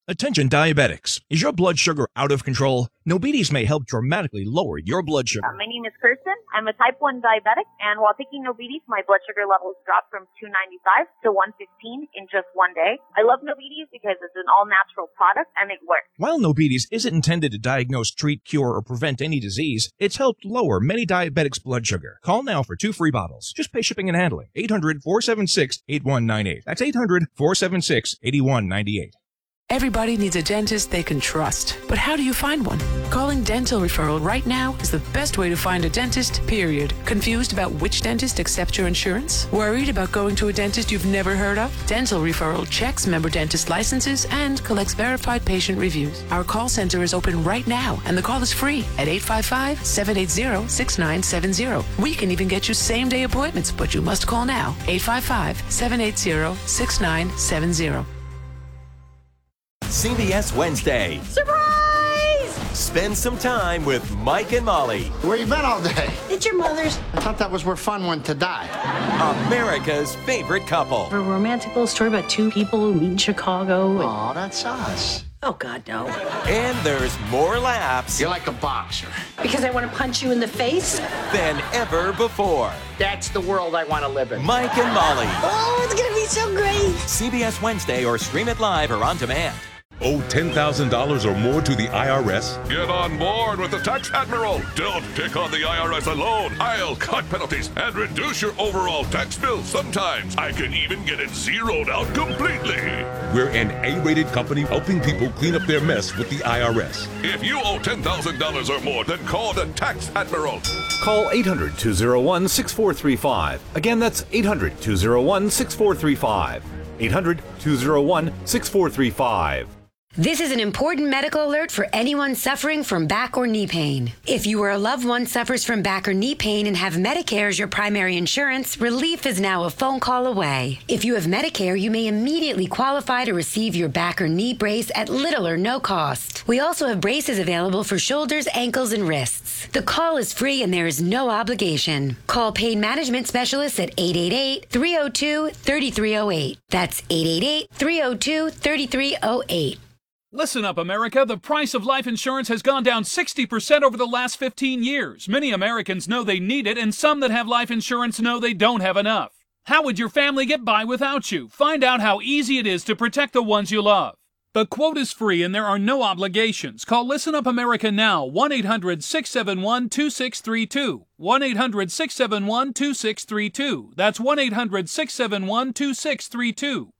Attention diabetics. Is your blood sugar out of control? Nobetes may help dramatically lower your blood sugar. My name is Kirsten. I'm a type 1 diabetic, and while taking Nobetes, my blood sugar levels dropped from 295 to 115 in just one day. I love Nobetes because it's an all-natural product, and it works. While Nobetes isn't intended to diagnose, treat, cure, or prevent any disease, it's helped lower many diabetics' blood sugar. Call now for 2 free bottles. Just pay shipping and handling. 800-476-8198. That's 800-476-8198. Everybody needs a dentist they can trust. But how do you find one? Calling Dental Referral right now is the best way to find a dentist, period. Confused about which dentist accepts your insurance? Worried about going to a dentist you've never heard of? Dental Referral checks member dentist licenses and collects verified patient reviews. Our call center is open right now, and the call is free at 855-780-6970. We can even get you same-day appointments, but you must call now. 855-780-6970. CBS Wednesday. Surprise! Spend some time with Mike and Molly. Where you been all day? It's your mother's. I thought that was where fun went to die. America's favorite couple. A romantic little story about two people who meet in Chicago. Oh, that's us. Oh, God, no. And there's more laughs. You're like a boxer. Because I want to punch you in the face? Than ever before. That's the world I want to live in. Mike and Molly. Oh, it's going to be so great. CBS Wednesday, or stream it live or on demand. Owe $10,000 or more to the IRS? Get on board with the Tax Admiral. Don't take on the IRS alone. I'll cut penalties and reduce your overall tax bill. Sometimes I can even get it zeroed out completely. We're an A-rated company helping people clean up their mess with the IRS. If you owe $10,000 or more, then call the Tax Admiral. Call 800-201-6435. Again, that's 800-201-6435. 800-201-6435. This is an important medical alert for anyone suffering from back or knee pain. If you or a loved one suffers from back or knee pain and have Medicare as your primary insurance, relief is now a phone call away. If you have Medicare, you may immediately qualify to receive your back or knee brace at little or no cost. We also have braces available for shoulders, ankles, and wrists. The call is free and there is no obligation. Call Pain Management Specialists at 888-302-3308. That's 888-302-3308. Listen up, America. The price of life insurance has gone down 60% over the last 15 years. Many Americans know they need it, and some that have life insurance know they don't have enough. How would your family get by without you? Find out how easy it is to protect the ones you love. The quote is free and there are no obligations. Call Listen Up America now, 1-800-671-2632. 1-800-671-2632. That's 1-800-671-2632.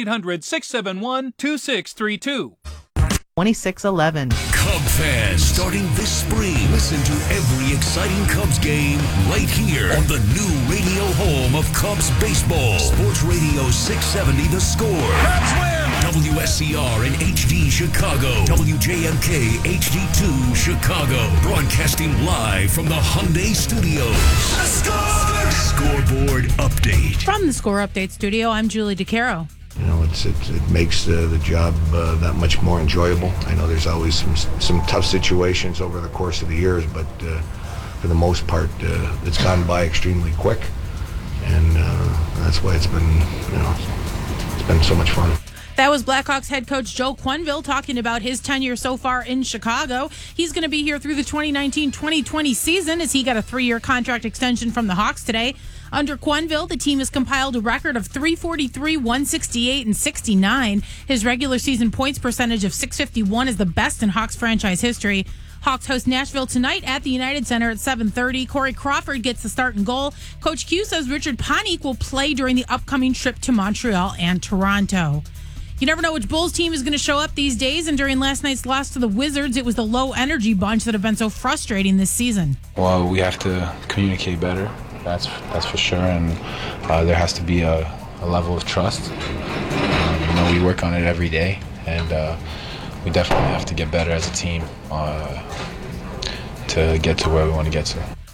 1-800-671-2632. 2611. Cub fans, starting this spring, listen to every exciting Cubs game right here on the new radio home of Cubs baseball. Sports Radio 670 The Score. Cubs win! WSCR in HD Chicago. WJMK HD2 Chicago. Broadcasting live from the Hyundai Studios. The Score! Scoreboard update. From the Score Update studio, I'm Julie DeCaro. You know, it makes the job that much more enjoyable. I know there's always some tough situations over the course of the years, but for the most part, it's gone by extremely quick, and that's why it's been so much fun. That was Blackhawks head coach Joe Quenneville talking about his tenure so far in Chicago. He's going to be here through the 2019-2020 season as he got a 3-year contract extension from the Hawks today. Under Quenneville, the team has compiled a record of .343, .168, and .69. His regular season points percentage of .651 is the best in Hawks franchise history. Hawks host Nashville tonight at the United Center at 7:30. Corey Crawford gets the start and goal. Coach Q says Richard Panik will play during the upcoming trip to Montreal and Toronto. You never know which Bulls team is going to show up these days, and during last night's loss to the Wizards, it was the low-energy bunch that have been so frustrating this season. Well, we have to communicate better, that's for sure, and there has to be a level of trust. We work on it every day, and we definitely have to get better as a team to get to where we want to get to.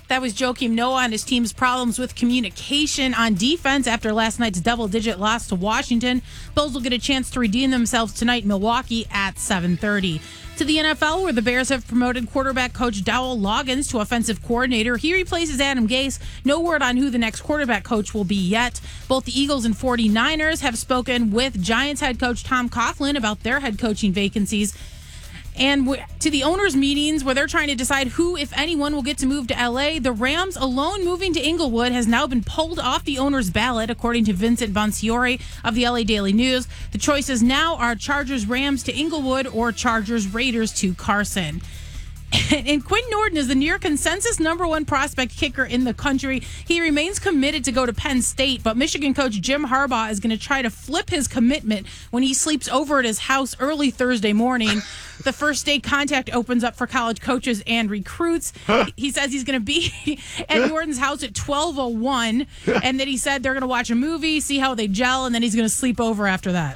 That was Joakim Noah and his team's problems with communication on defense after last night's double-digit loss to Washington. Bills will get a chance to redeem themselves tonight in Milwaukee at 7:30. To the NFL, where the Bears have promoted quarterback coach Dowell Loggins to offensive coordinator. He replaces Adam Gase. No word on who the next quarterback coach will be yet. Both the Eagles and 49ers have spoken with Giants head coach Tom Coughlin about their head coaching vacancies. And to the owners' meetings where they're trying to decide who, if anyone, will get to move to L.A., the Rams alone moving to Inglewood has now been pulled off the owners' ballot, according to Vincent Bonsiore of the L.A. Daily News. The choices now are Chargers-Rams to Inglewood or Chargers-Raiders to Carson. And Quinn Norton is the near consensus number one prospect kicker in the country. He remains committed to go to Penn State, but Michigan coach Jim Harbaugh is going to try to flip his commitment when he sleeps over at his house early Thursday morning. The first day contact opens up for college coaches and recruits. He says he's going to be at Norton's house at 12:01, and then he said they're going to watch a movie, see how they gel, and then he's going to sleep over after that.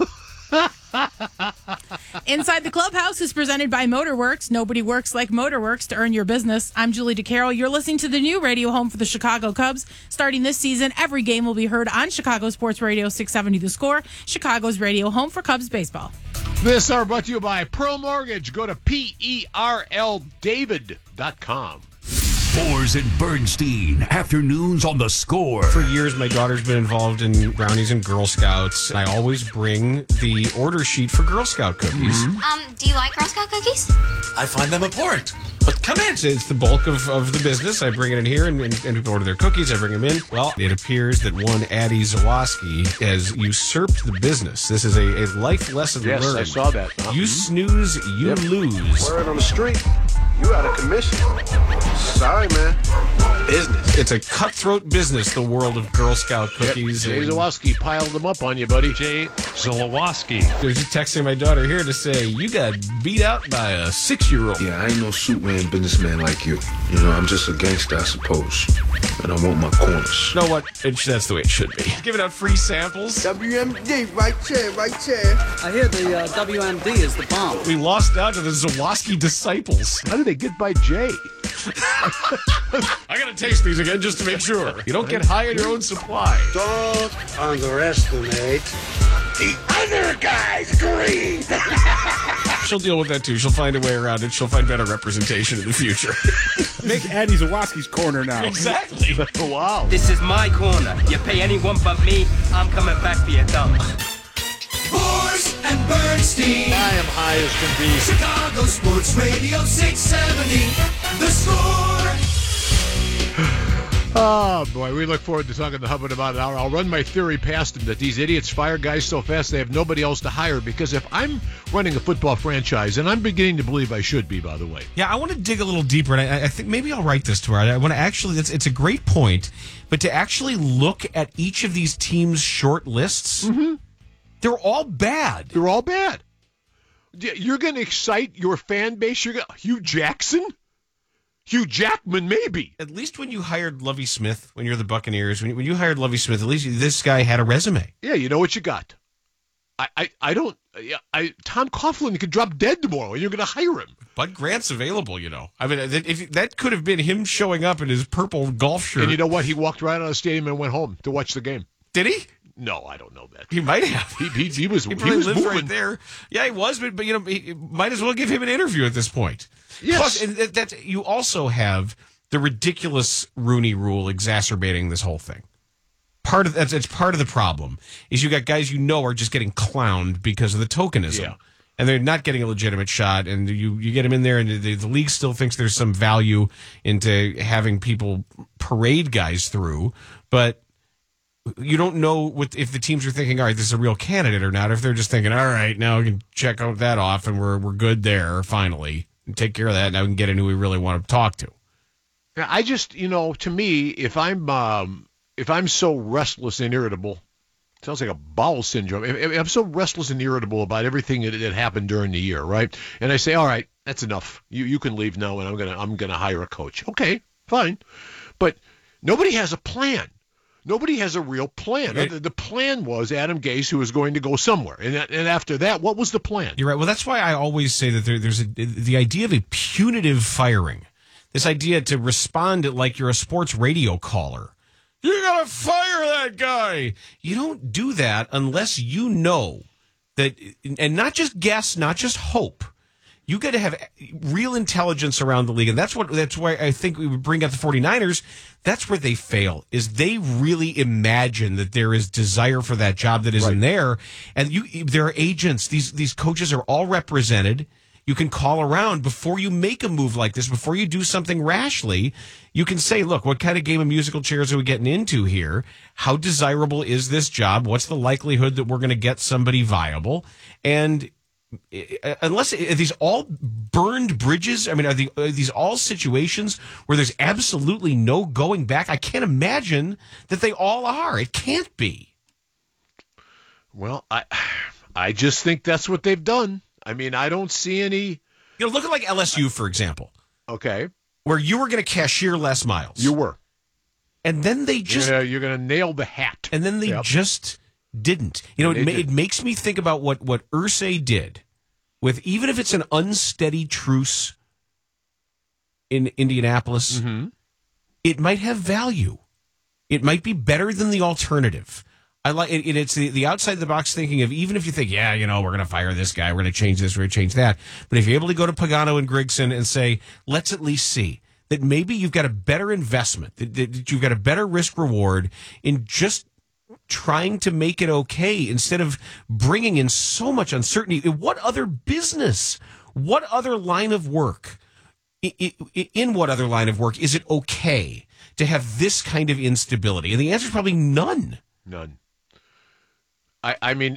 Inside the Clubhouse is presented by Motorworks. Nobody works like Motorworks to earn your business. I'm Julie DeCarroll. You're listening to the new radio home for the Chicago Cubs. Starting this season, every game will be heard on Chicago Sports Radio 670 The Score, Chicago's radio home for Cubs baseball. This hour brought to you by Pearl Mortgage. Go to PERLDavid.com. Boers and Bernstein, afternoons on The Score. For years, my daughter's been involved in brownies and Girl Scouts, and I always bring the order sheet for Girl Scout cookies. Do you like Girl Scout cookies? I find them important. But come in. It's the bulk of the business. I bring it in here, and people order their cookies. I bring them in. Well, it appears that one Addie Zawoski has usurped the business. This is a life lesson learned. Yes, I saw that. You snooze, you lose. Word on the street. You out of commission. Sorry, man. Business. It's a cutthroat business, the world of Girl Scout cookies. Jay Zawoski piled them up on you, buddy. Jay Zawoski. There's just texting my daughter here to say, you got beat out by a 6-year-old. Yeah, I ain't no Superman businessman like you. You know, I'm just a gangster, I suppose. And I want my corners. You know what? That's the way it should be. Giving out free samples. WMD, right chair. I hear the WMD is the bomb. We lost out to the Zawoski disciples. How did they get by Jay? I gotta taste these again just to make sure. You don't get high on your own supply. Don't underestimate the other guy's greed. She'll deal with that too. She'll find a way around it. She'll find better representation in the future. Make Addie Zawoski's corner now. Exactly. Wow. This is my corner. You pay anyone but me, I'm coming back for your thumb. Boers and Bernstein. I am high as can be. Chicago Sports Radio 670. The Score. Oh, boy, we look forward to talking to Hub in about an hour. I'll run my theory past him that these idiots fire guys so fast they have nobody else to hire, because if I'm running a football franchise, and I'm beginning to believe I should be, by the way. Yeah, I want to dig a little deeper, and I think maybe I'll write this to her. I want to actually, it's a great point, but to actually look at each of these teams' short lists, they're all bad. They're all bad. You're going to excite your fan base? Hugh Jackson? Hugh Jackman, maybe. At least when you hired Lovie Smith, when you're the Buccaneers, when you hired Lovie Smith, at least this guy had a resume. Yeah, you know what you got. Tom Coughlin could drop dead tomorrow, and you're going to hire him. Bud Grant's available, you know. I mean, if that could have been him showing up in his purple golf shirt. And you know what? He walked right out of the stadium and went home to watch the game. Did he? No, I don't know that. He might have. He was lived moving right there. Yeah, he was, but you know, he might as well give him an interview at this point. Yes. Plus, and that you also have the ridiculous Rooney Rule exacerbating this whole thing. It's part of the problem is you got guys you know are just getting clowned because of the tokenism, and they're not getting a legitimate shot. And you get them in there, and the league still thinks there's some value into having people parade guys through, but you don't know if the teams are thinking, all right, this is a real candidate or not. If they're just thinking, all right, now we can check out that off, and we're good there finally. And take care of that, and now we can get in who we really want to talk to. I just, to me, if I'm so restless and irritable, sounds like a bowel syndrome. If I'm so restless and irritable about everything that happened during the year, right? And I say, all right, that's enough. You can leave now, and I'm gonna hire a coach. Okay, fine, but nobody has a plan. Nobody has a real plan. Right. The plan was Adam Gase, who was going to go somewhere. And after that, what was the plan? You're right. Well, that's why I always say that there's the idea of a punitive firing. this idea to respond like you're a sports radio caller. You got to fire that guy. You don't do that unless you know that, and not just guess, not just hope. You got to have real intelligence around the league. And that's why I think we would bring up the 49ers. That's where they fail, is they really imagine that there is desire for that job that isn't there. And there are agents. These coaches are all represented. You can call around before you make a move like this, before you do something rashly. You can say, look, what kind of game of musical chairs are we getting into here? How desirable is this job? What's the likelihood that we're going to get somebody viable? And unless are these all burned bridges, I mean, are these all situations where there's absolutely no going back? I can't imagine that they all are. It can't be. Well, I just think that's what they've done. I mean, I don't see any. Look at like LSU, for example. Okay. Where you were going to cashier Les Miles. You were. And then they just. You're going to nail the hat. And then they just didn't. It makes me think about what Irsay did with, even if it's an unsteady truce in Indianapolis, it might have value. It might be better than the alternative. I like it. It's the outside the box thinking of, even if you think, we're going to fire this guy, we're going to change this, we're going to change that. But if you're able to go to Pagano and Grigson and say, let's at least see that maybe you've got a better investment, that you've got a better risk reward in just trying to make it okay instead of bringing in so much uncertainty. What other business, what other line of work, in what other line of work is it okay to have this kind of instability? And the answer is probably none. None. I mean,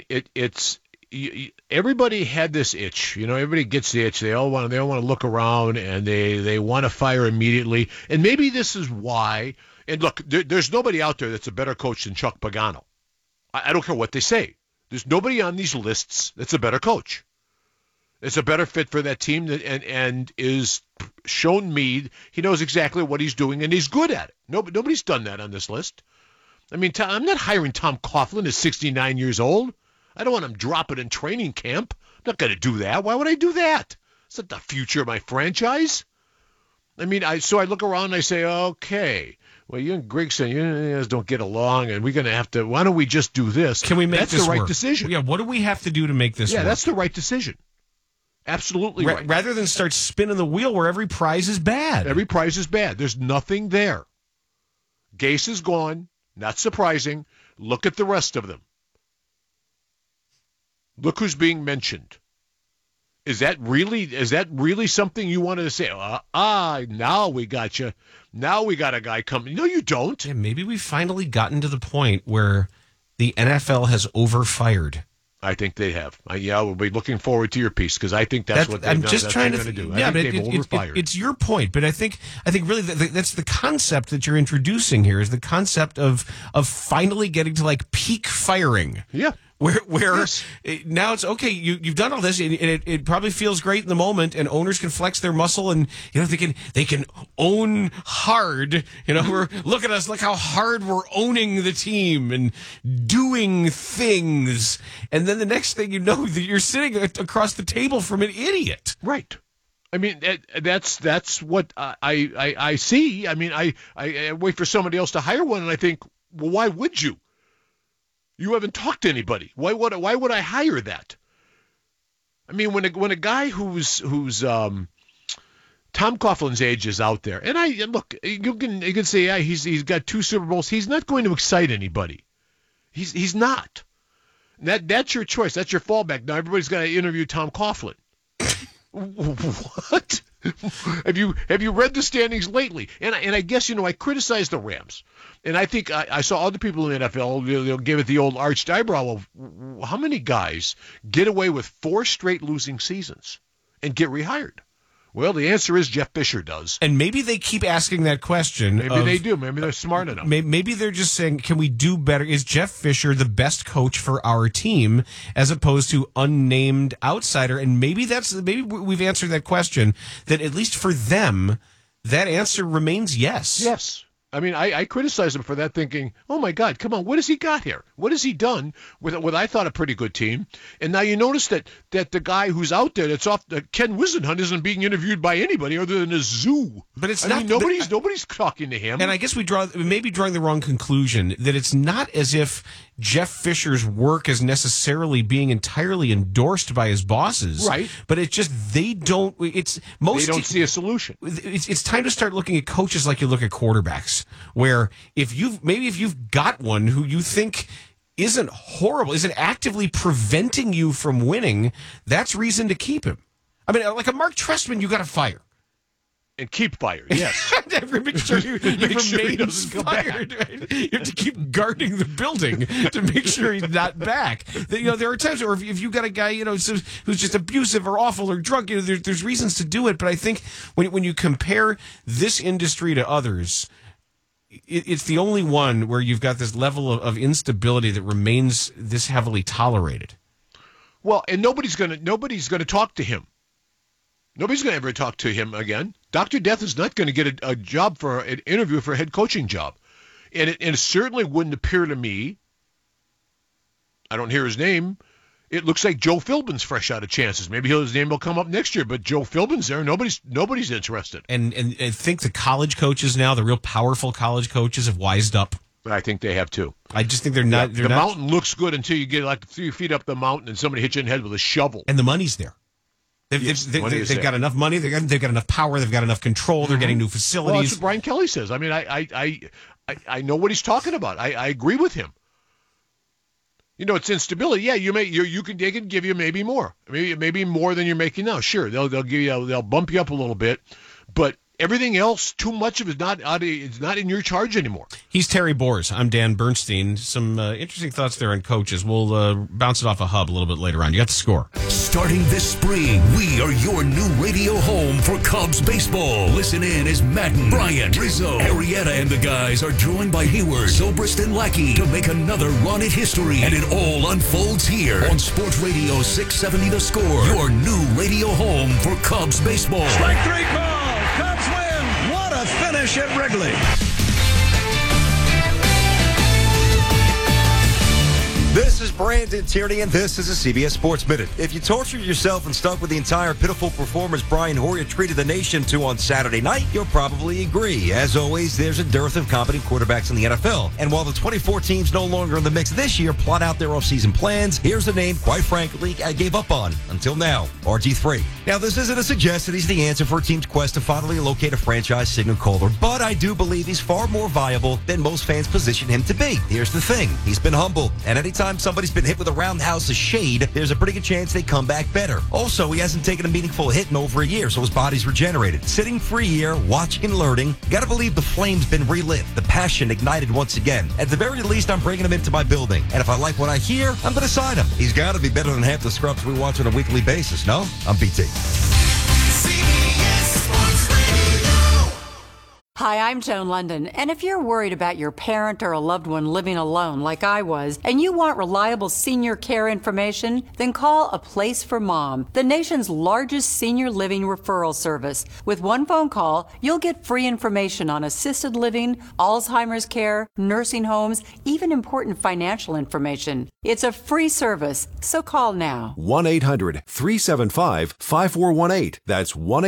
everybody had this itch. Everybody gets the itch. They all want to look around, and they want to fire immediately. And maybe this is why. And look, there's nobody out there that's a better coach than Chuck Pagano. I don't care what they say. There's nobody on these lists that's a better coach. It's a better fit for that team, and is shown me he knows exactly what he's doing, and he's good at it. Nobody's done that on this list. I mean, I'm not hiring Tom Coughlin at 69 years old. I don't want him dropping in training camp. I'm not going to do that. Why would I do that? It's not the future of my franchise. I mean, so I look around and I say, okay, well, you and Grigson, you guys don't get along, and we're going to have to, why don't we just do this? Can we make that's this the right work? Decision. Yeah, what do we have to do to make this work? Yeah, that's the right decision. Absolutely right. Rather than start spinning the wheel where every prize is bad. Every prize is bad. There's nothing there. Gase is gone. Not surprising. Look at the rest of them. Look who's being mentioned. Is that really something you wanted to say? Now we got you. Now we got a guy coming. No, you don't. Yeah, maybe we've finally gotten to the point where the NFL has overfired. I think they have. We'll be looking forward to your piece, because I think that's what they've I'm done. just trying to do. Yeah, but they've overfired. It's your point, but I think really that's the concept that you're introducing here, is the concept of finally getting to like peak firing. Yeah. Where yes. Now it's okay. You've done all this, and it probably feels great in the moment, and owners can flex their muscle, and they can own hard. Look at us, look how hard we're owning the team and doing things, and then the next thing you know, you're sitting across the table from an idiot. Right. I mean, that's what I see. I mean, I wait for somebody else to hire one, and I think, well, why would you? You haven't talked to anybody. Why would I hire that? I mean, when a guy who's Tom Coughlin's age is out there, and look, you can say he's got 2 Super Bowls. He's not going to excite anybody. He's not. That's your choice. That's your fallback. Now everybody's got to interview Tom Coughlin. What? Have you read the standings lately? And I guess I criticize the Rams, and I think I saw other people in the NFL they'll give it the old arched eyebrow of how many guys get away with 4 straight losing seasons and get rehired. Well, the answer is Jeff Fisher does. And maybe they keep asking that question. Maybe they do. Maybe they're smart enough. Maybe they're just saying, can we do better? Is Jeff Fisher the best coach for our team as opposed to unnamed outsider? And maybe we've answered that question, that at least for them, that answer remains yes. Yes. I mean, I criticized him for that, thinking, oh, my God, come on, what has he got here? What has he done with what I thought a pretty good team? And now you notice that the guy who's out there that's off, Ken Wisenhunt, isn't being interviewed by anybody other than a zoo. But it's I mean, nobody's talking to him. And I guess we may be drawing the wrong conclusion that it's not as if Jeff Fisher's work is necessarily being entirely endorsed by his bosses. Right. But it's just they don't see a solution. It's time to start looking at coaches like you look at quarterbacks, where if you've got one who you think isn't horrible, isn't actively preventing you from winning, that's reason to keep him. I mean, like a Mark Trestman, you got to fire. And keep fired, yes. Make sure he remains fired. Right? You have to keep guarding the building to make sure he's not back. There are times where if you've got a guy, who's just abusive or awful or drunk, there's reasons to do it. But I think when you compare this industry to others, it's the only one where you've got this level of instability that remains this heavily tolerated. Well, and nobody's going to talk to him. Nobody's going to ever talk to him again. Dr. Death is not going to get a job for an interview for a head coaching job. And it certainly wouldn't appear to me, I don't hear his name, it looks like Joe Philbin's fresh out of chances. Maybe his name will come up next year, but Joe Philbin's there. Nobody's interested. And I think the college coaches now, the real powerful college coaches, have wised up. I think they have too. I just think they're not. The mountain looks good until you get like 3 feet up the mountain and somebody hits you in the head with a shovel. And the money's there. They've got enough money. They've got enough power. They've got enough control. They're getting new facilities. Well, that's what Brian Kelly says. I mean, I know what he's talking about. I agree with him. It's instability. Yeah, they can give you maybe more, maybe more than you're making now. Sure, they'll bump you up a little bit, but everything else, too much of it is not in your charge anymore. He's Terry Bors. I'm Dan Bernstein. Some interesting thoughts there on coaches. We'll bounce it off a hub a little bit later on. You got the score. Starting this spring, we are your new radio home for Cubs baseball. Listen in as Madden, Bryant, Rizzo, Arrieta, and the guys are joined by Hayward, Zobrist, and Lackey to make another run at history. And it all unfolds here on Sports Radio 670 The Score, your new radio home for Cubs baseball. Strike 3 call. Cubs win. What a finish at Wrigley. This is Brandon Tierney, and this is a CBS Sports Minute. If you tortured yourself and stuck with the entire pitiful performance Brian Hoyer treated the nation to on Saturday night, you'll probably agree. As always, there's a dearth of competent quarterbacks in the NFL. And while the 24 teams no longer in the mix this year plot out their offseason plans, here's a name, quite frankly, I gave up on until now, RG3. Now, this isn't to suggest that he's the answer for a team's quest to finally locate a franchise signal caller, but I do believe he's far more viable than most fans position him to be. Here's the thing. He's been humble, and anytime somebody's been hit with a roundhouse of shade, there's a pretty good chance they come back better. Also, he hasn't taken a meaningful hit in over a year, so his body's regenerated. Sitting for a year, watching and learning, gotta believe the flame's been relit, the passion ignited once again. At the very least, I'm bringing him into my building, and if I like what I hear, I'm gonna sign him. He's gotta be better than half the scrubs we watch on a weekly basis, no? I'm BT. Hi, I'm Joan London, and if you're worried about your parent or a loved one living alone like I was, and you want reliable senior care information, then call A Place for Mom, the nation's largest senior living referral service. With one phone call, you'll get free information on assisted living, Alzheimer's care, nursing homes, even important financial information. It's a free service, so call now. 1-800-375-5418. That's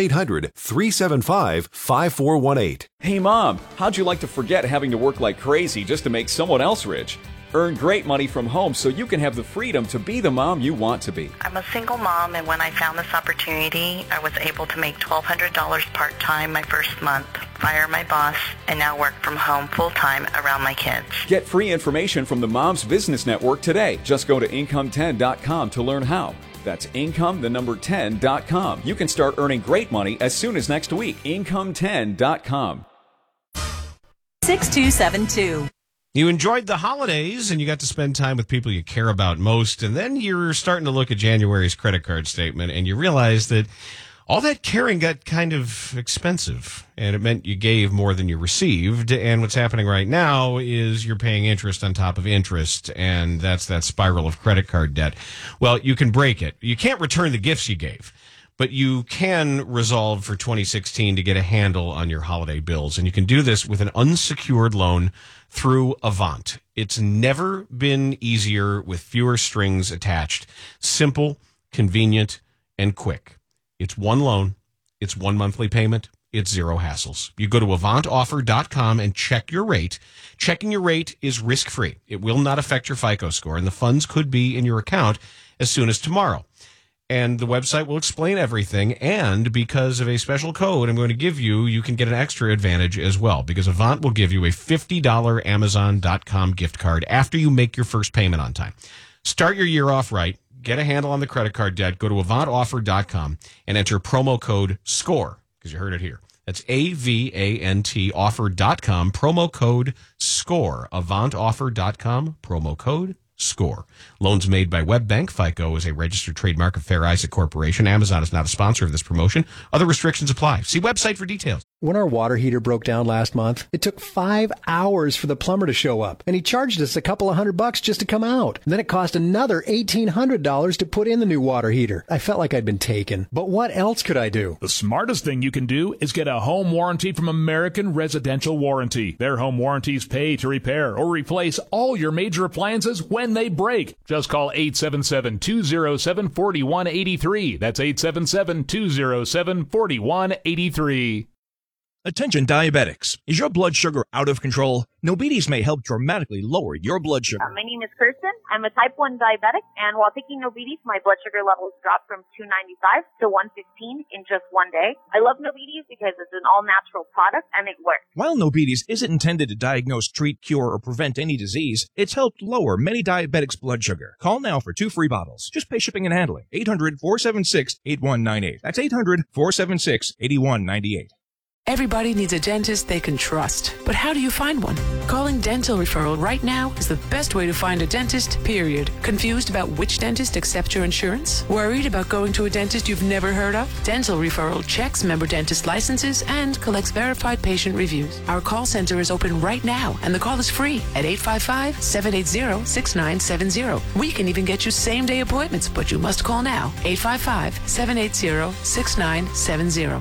1-800-375-5418. Hey Mom, how'd you like to forget having to work like crazy just to make someone else rich? Earn great money from home so you can have the freedom to be the mom you want to be. I'm a single mom, and when I found this opportunity, I was able to make $1,200 part-time my first month, fire my boss, and now work from home full-time around my kids. Get free information from the Moms Business Network today. Just go to Income10.com to learn how. That's Income10.com. You can start earning great money as soon as next week. Income10.com. 6272. You enjoyed the holidays and you got to spend time with people you care about most. And then you're starting to look at January's credit card statement and you realize that all that caring got kind of expensive, and it meant you gave more than you received. And what's happening right now is you're paying interest on top of interest, and that's that spiral of credit card debt. Well, you can break it. You can't return the gifts you gave, but you can resolve for 2016 to get a handle on your holiday bills. And you can do this with an unsecured loan through Avant. It's never been easier with fewer strings attached. Simple, convenient, and quick. It's one loan. It's one monthly payment. It's zero hassles. You go to avantoffer.com and check your rate. Checking your rate is risk-free. It will not affect your FICO score, and the funds could be in your account as soon as tomorrow. And the website will explain everything, and because of a special code I'm going to give you, you can get an extra advantage as well, because Avant will give you a $50 Amazon.com gift card after you make your first payment on time. Start your year off right. Get a handle on the credit card debt. Go to avantoffer.com and enter promo code SCORE, because you heard it here. That's AVANT offer.com, promo code SCORE. Avantoffer.com, promo code SCORE. Loans made by WebBank. FICO is a registered trademark of Fair Isaac Corporation. Amazon is not a sponsor of this promotion. Other restrictions apply. See website for details. When our water heater broke down last month, it took 5 hours for the plumber to show up, and he charged us a couple of $100 just to come out. And then it cost another $1,800 to put in the new water heater. I felt like I'd been taken. But what else could I do? The smartest thing you can do is get a home warranty from American Residential Warranty. Their home warranties pay to repair or replace all your major appliances when they break. Just call 877-207-4183. That's 877-207-4183. Attention diabetics. Is your blood sugar out of control? Nobides may help dramatically lower your blood sugar. My name is Kirsten. I'm a type 1 diabetic, and while taking Nobides, my blood sugar levels dropped from 295 to 115 in just one day. I love Nobides because it's an all-natural product, and it works. While Nobides isn't intended to diagnose, treat, cure, or prevent any disease, it's helped lower many diabetics' blood sugar. Call now for 2 free bottles. Just pay shipping and handling. 800-476-8198. That's 800-476-8198. Everybody needs a dentist they can trust. But how do you find one? Calling Dental Referral right now is the best way to find a dentist, period. Confused about which dentist accepts your insurance? Worried about going to a dentist you've never heard of? Dental Referral checks member dentist licenses and collects verified patient reviews. Our call center is open right now, and the call is free at 855-780-6970. We can even get you same-day appointments, but you must call now. 855-780-6970.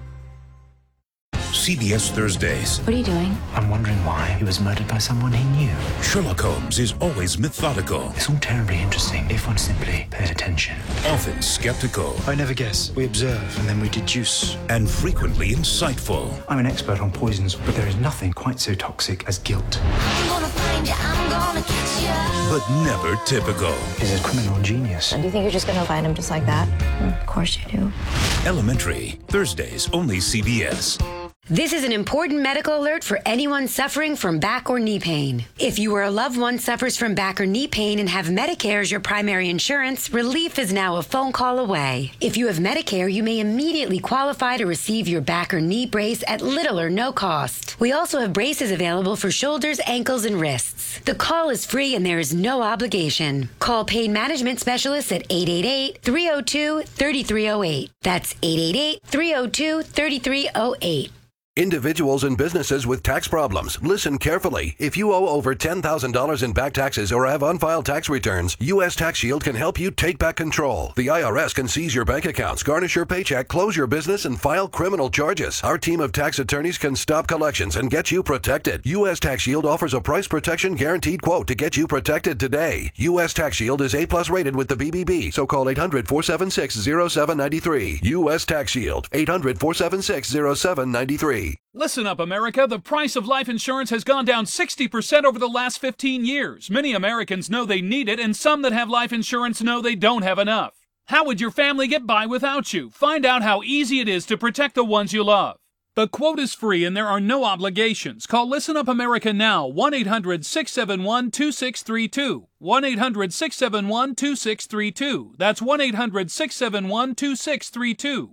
CBS Thursdays. What are you doing? I'm wondering why he was murdered by someone he knew. Sherlock Holmes is always methodical. It's all terribly interesting if one simply paid attention. Often skeptical. I never guess. We observe and then we deduce. And frequently insightful. I'm an expert on poisons, but there is nothing quite so toxic as guilt. I'm gonna find you, I'm gonna catch you. But never typical. He's a criminal genius. And do you think you're just gonna find him just like that? Of course you do. Elementary. Thursdays, only CBS. This is an important medical alert for anyone suffering from back or knee pain. If you or a loved one suffers from back or knee pain and have Medicare as your primary insurance, relief is now a phone call away. If you have Medicare, you may immediately qualify to receive your back or knee brace at little or no cost. We also have braces available for shoulders, ankles, and wrists. The call is free and there is no obligation. Call Pain Management Specialists at 888-302-3308. That's 888-302-3308. Individuals and businesses with tax problems, listen carefully. If you owe over $10,000 in back taxes or have unfiled tax returns, U.S. Tax Shield can help you take back control. The IRS can seize your bank accounts, garnish your paycheck, close your business, and file criminal charges. Our team of tax attorneys can stop collections and get you protected. U.S. Tax Shield offers a price protection guaranteed quote to get you protected today. U.S. Tax Shield is A+ rated with the BBB, so call 800-476-0793. U.S. Tax Shield, 800-476-0793. Listen up, America. The price of life insurance has gone down 60% over the last 15 years. Many Americans know they need it, and some that have life insurance know they don't have enough. How would your family get by without you? Find out how easy it is to protect the ones you love. The quote is free and there are no obligations. Call Listen Up America now, 1-800-671-2632. 1-800-671-2632. That's 1-800-671-2632.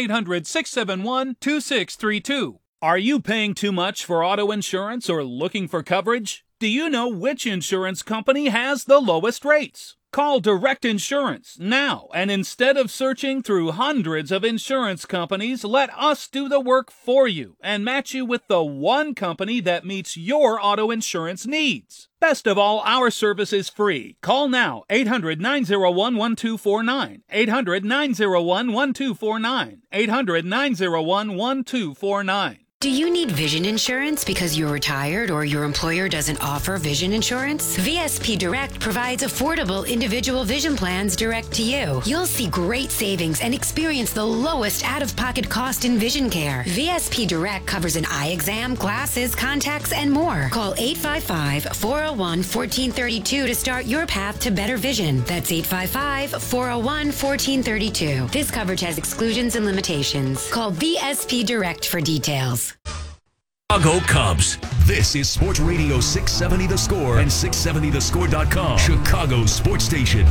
1-800-671-2632. Are you paying too much for auto insurance or looking for coverage? Do you know which insurance company has the lowest rates? Call Direct Insurance now, and instead of searching through hundreds of insurance companies, let us do the work for you and match you with the one company that meets your auto insurance needs. Best of all, our service is free. Call now, 800-901-1249, 800-901-1249, 800-901-1249. Do you need vision insurance because you're retired or your employer doesn't offer vision insurance? VSP Direct provides affordable individual vision plans direct to you. You'll see great savings and experience the lowest out-of-pocket cost in vision care. VSP Direct covers an eye exam, glasses, contacts, and more. Call 855-401-1432 to start your path to better vision. That's 855-401-1432. This coverage has exclusions and limitations. Call VSP Direct for details. Chicago Cubs. This is Sports Radio 670 The Score and 670thescore.com. Chicago Sports Station.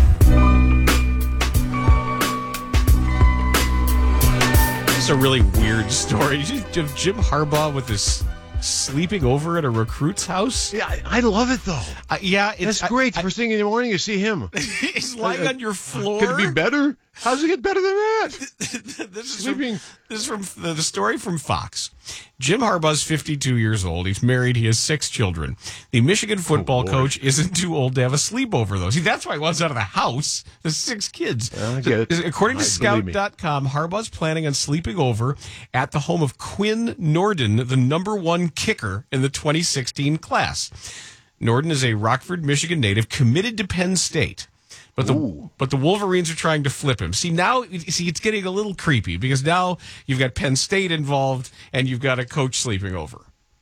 It's a really weird story. Jim Harbaugh with this sleeping over at a recruit's house. Yeah, I love it though. That's great. First thing in the morning, you see him. He's lying on your floor. Could it be better? How does it get better than that? This is from the story from Fox. Jim Harbaugh's 52 years old. He's married. He has 6 children. The Michigan football coach isn't too old to have a sleepover, though. See, that's why he wants out of the house. There's 6 kids. I get it. According to Scout.com, Harbaugh's planning on sleeping over at the home of Quinn Norden, the #1 kicker in the 2016 class. Norden is a Rockford, Michigan native committed to Penn State. But the Wolverines are trying to flip him. See, it's getting a little creepy because now you've got Penn State involved and you've got a coach sleeping over.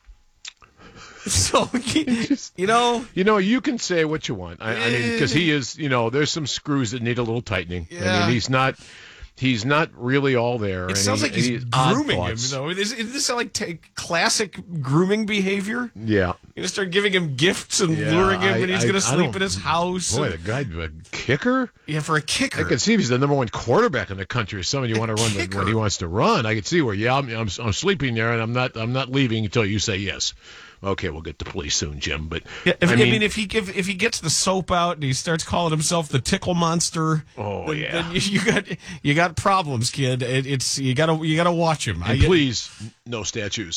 So, you can say what you want. I mean, because he is, there's some screws that need a little tightening. Yeah. I mean, he's not really all there. It sounds like he's grooming him. Isn't this like classic grooming behavior? Yeah. You're going to start giving him gifts and luring him, and he's going to sleep in his house. Boy, the guy, a kicker? Yeah, for a kicker. I can see if he's the #1 quarterback in the country or something you want to run when he wants to run. I can see where, I'm sleeping there, and I'm not leaving until you say yes. Okay, we'll get the police soon, Jim. But yeah, if he gets the soap out and he starts calling himself the tickle monster, then you got problems, kid. You gotta watch him. And please, no statues.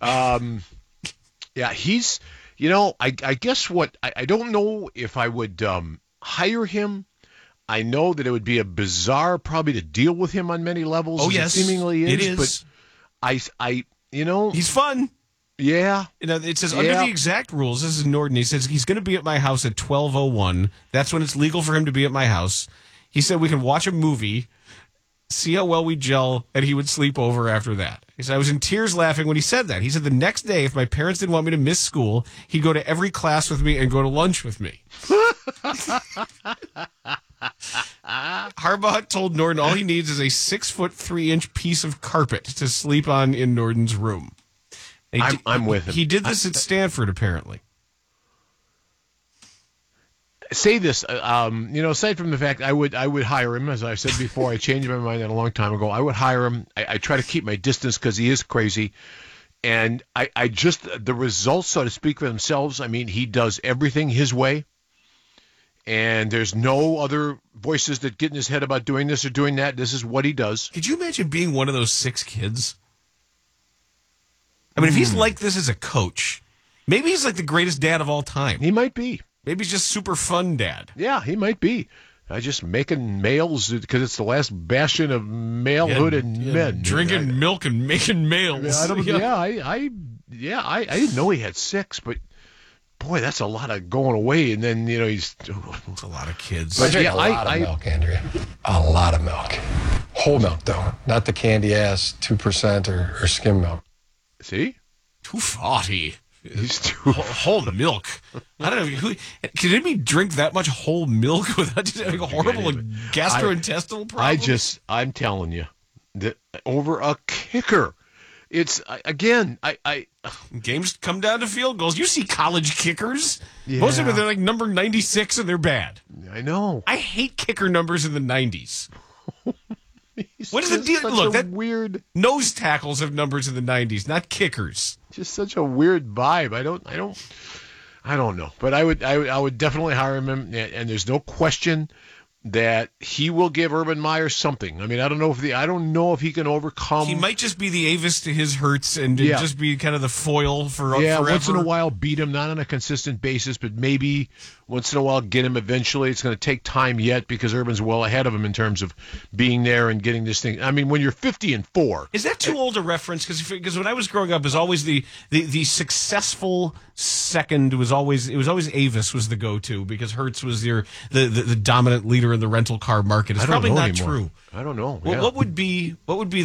Yeah, he's. I guess what I don't know if I would hire him. I know that it would be a bizarre probably to deal with him on many levels. Oh yes, it seemingly is. It is. But he's fun. Yeah. It says under the exact rules, this is Norden, he says he's going to be at my house at 12:01. That's when it's legal for him to be at my house. He said we can watch a movie, see how well we gel, and he would sleep over after that. He said I was in tears laughing when he said that. He said the next day, if my parents didn't want me to miss school, he'd go to every class with me and go to lunch with me. Harbaugh told Norden all he needs is a 6'3" piece of carpet to sleep on in Norden's room. I'm with him. He did this at Stanford, apparently. Say this, aside from the fact I would hire him, as I said before, I changed my mind a long time ago. I would hire him. I try to keep my distance because he is crazy. And I just, the results, so to speak, for themselves, I mean, he does everything his way. And there's no other voices that get in his head about doing this or doing that. This is what he does. Could you imagine being one of those 6 kids? I mean, if he's like this as a coach, maybe he's like the greatest dad of all time. He might be. Maybe he's just super fun dad. Yeah, he might be. Just making males because it's the last bastion of malehood and men. Drinking milk and making males. I didn't know he had 6, but boy, that's a lot of going away. And then he's it's a lot of kids. But I drink a lot of milk, Andrea. A lot of milk. Whole milk though, not the candy ass 2% or skim milk. See? 240. He's too whole milk. I don't know. Can anybody drink that much whole milk without just having a horrible gastrointestinal problem? I'm telling you, that over a kicker, it's again. Games come down to field goals. You see college kickers. Yeah. Most of them they're like number 96 and they're bad. I know. I hate kicker numbers in the 90s. What is the deal? Look, that weird nose tackles have numbers in the 90s, not kickers. Just such a weird vibe. I don't know, but I would definitely hire him, and there's no question that he will give Urban Meyer something. I mean, I don't know if he can overcome. He might just be the Avis to his Hurts and just be kind of the foil for forever. Once in a while beat him, not on a consistent basis, but maybe once in a while get him eventually. It's going to take time yet because Urban's well ahead of him in terms of being there and getting this thing. I mean, when you're 50-4. Is that too old a reference? Because when I was growing up, it was always the successful second was always Avis was the go-to because Hertz was the dominant leader in the rental car market. It's probably not true. I don't know. Well, what would be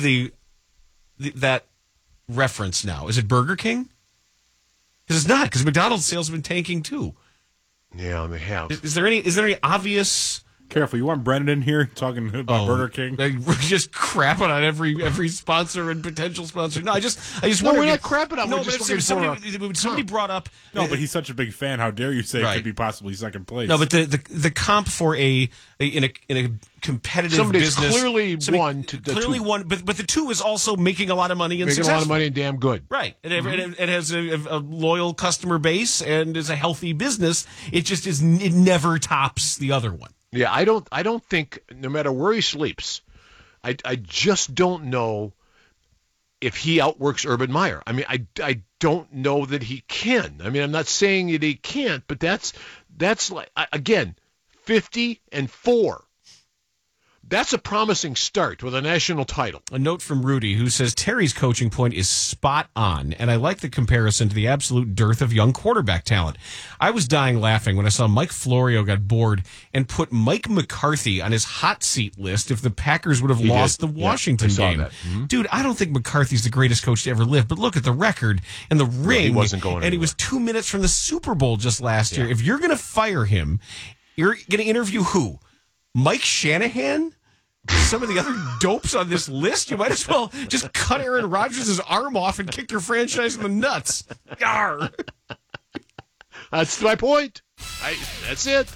that reference now? Is it Burger King? Because it's not. Because McDonald's sales have been tanking too. Yeah, they have. Is there any obvious? Careful, you want Brendan in here talking about Burger King? We're just crapping on every sponsor and potential sponsor. No, I just No, wonder. we're not crapping on. No, we're but just if somebody brought up. No, but he's such a big fan. How dare you say it could be possibly second place? No, but the comp for in a competitive somebody's business, clearly won. But the two is also making a lot of money and making successful. a lot of money and damn good. Right. It has a loyal customer base and is a healthy business. It just is. It never tops the other one. Yeah, I don't think, no matter where he sleeps, I just don't know if he outworks Urban Meyer. I mean, I don't know that he can. I mean, I'm not saying that he can't, but that's like, again, 50-4. That's a promising start with a national title. A note from Rudy, who says Terry's coaching point is spot on, and I like the comparison to the absolute dearth of young quarterback talent. I was dying laughing when I saw Mike Florio got bored and put Mike McCarthy on his hot seat list if the Packers would have lost the Washington game. Mm-hmm. Dude, I don't think McCarthy's the greatest coach to ever live, but look at the record and the ring. He wasn't going and anywhere. He was 2 minutes from the Super Bowl just last year. If you're going to fire him, you're going to interview who? Mike Shanahan? Some of the other dopes on this list, you might as well just cut Aaron Rodgers' arm off and kick your franchise in the nuts. Yarr. That's my point. That's it.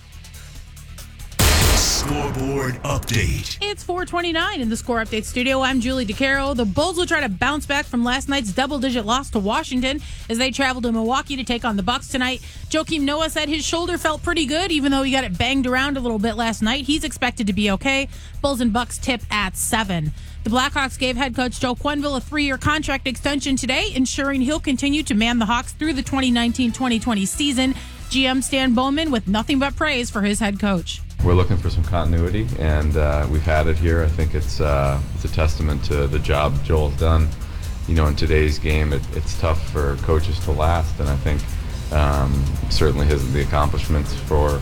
Scoreboard update. It's 4:29 in the Score Update studio. I'm Julie DeCaro. The Bulls will try to bounce back from last night's double-digit loss to Washington as they travel to Milwaukee to take on the Bucks tonight. Joakim Noah said his shoulder felt pretty good, even though he got it banged around a little bit last night. He's expected to be okay. Bulls and Bucks tip at 7. The Blackhawks gave head coach Joe Quenneville a 3-year contract extension today, ensuring he'll continue to man the Hawks through the 2019-2020 season. GM Stan Bowman with nothing but praise for his head coach. We're looking for some continuity, and we've had it here. I think it's a testament to the job Joel's done. You know, in today's game, it's tough for coaches to last, and I think certainly the accomplishments for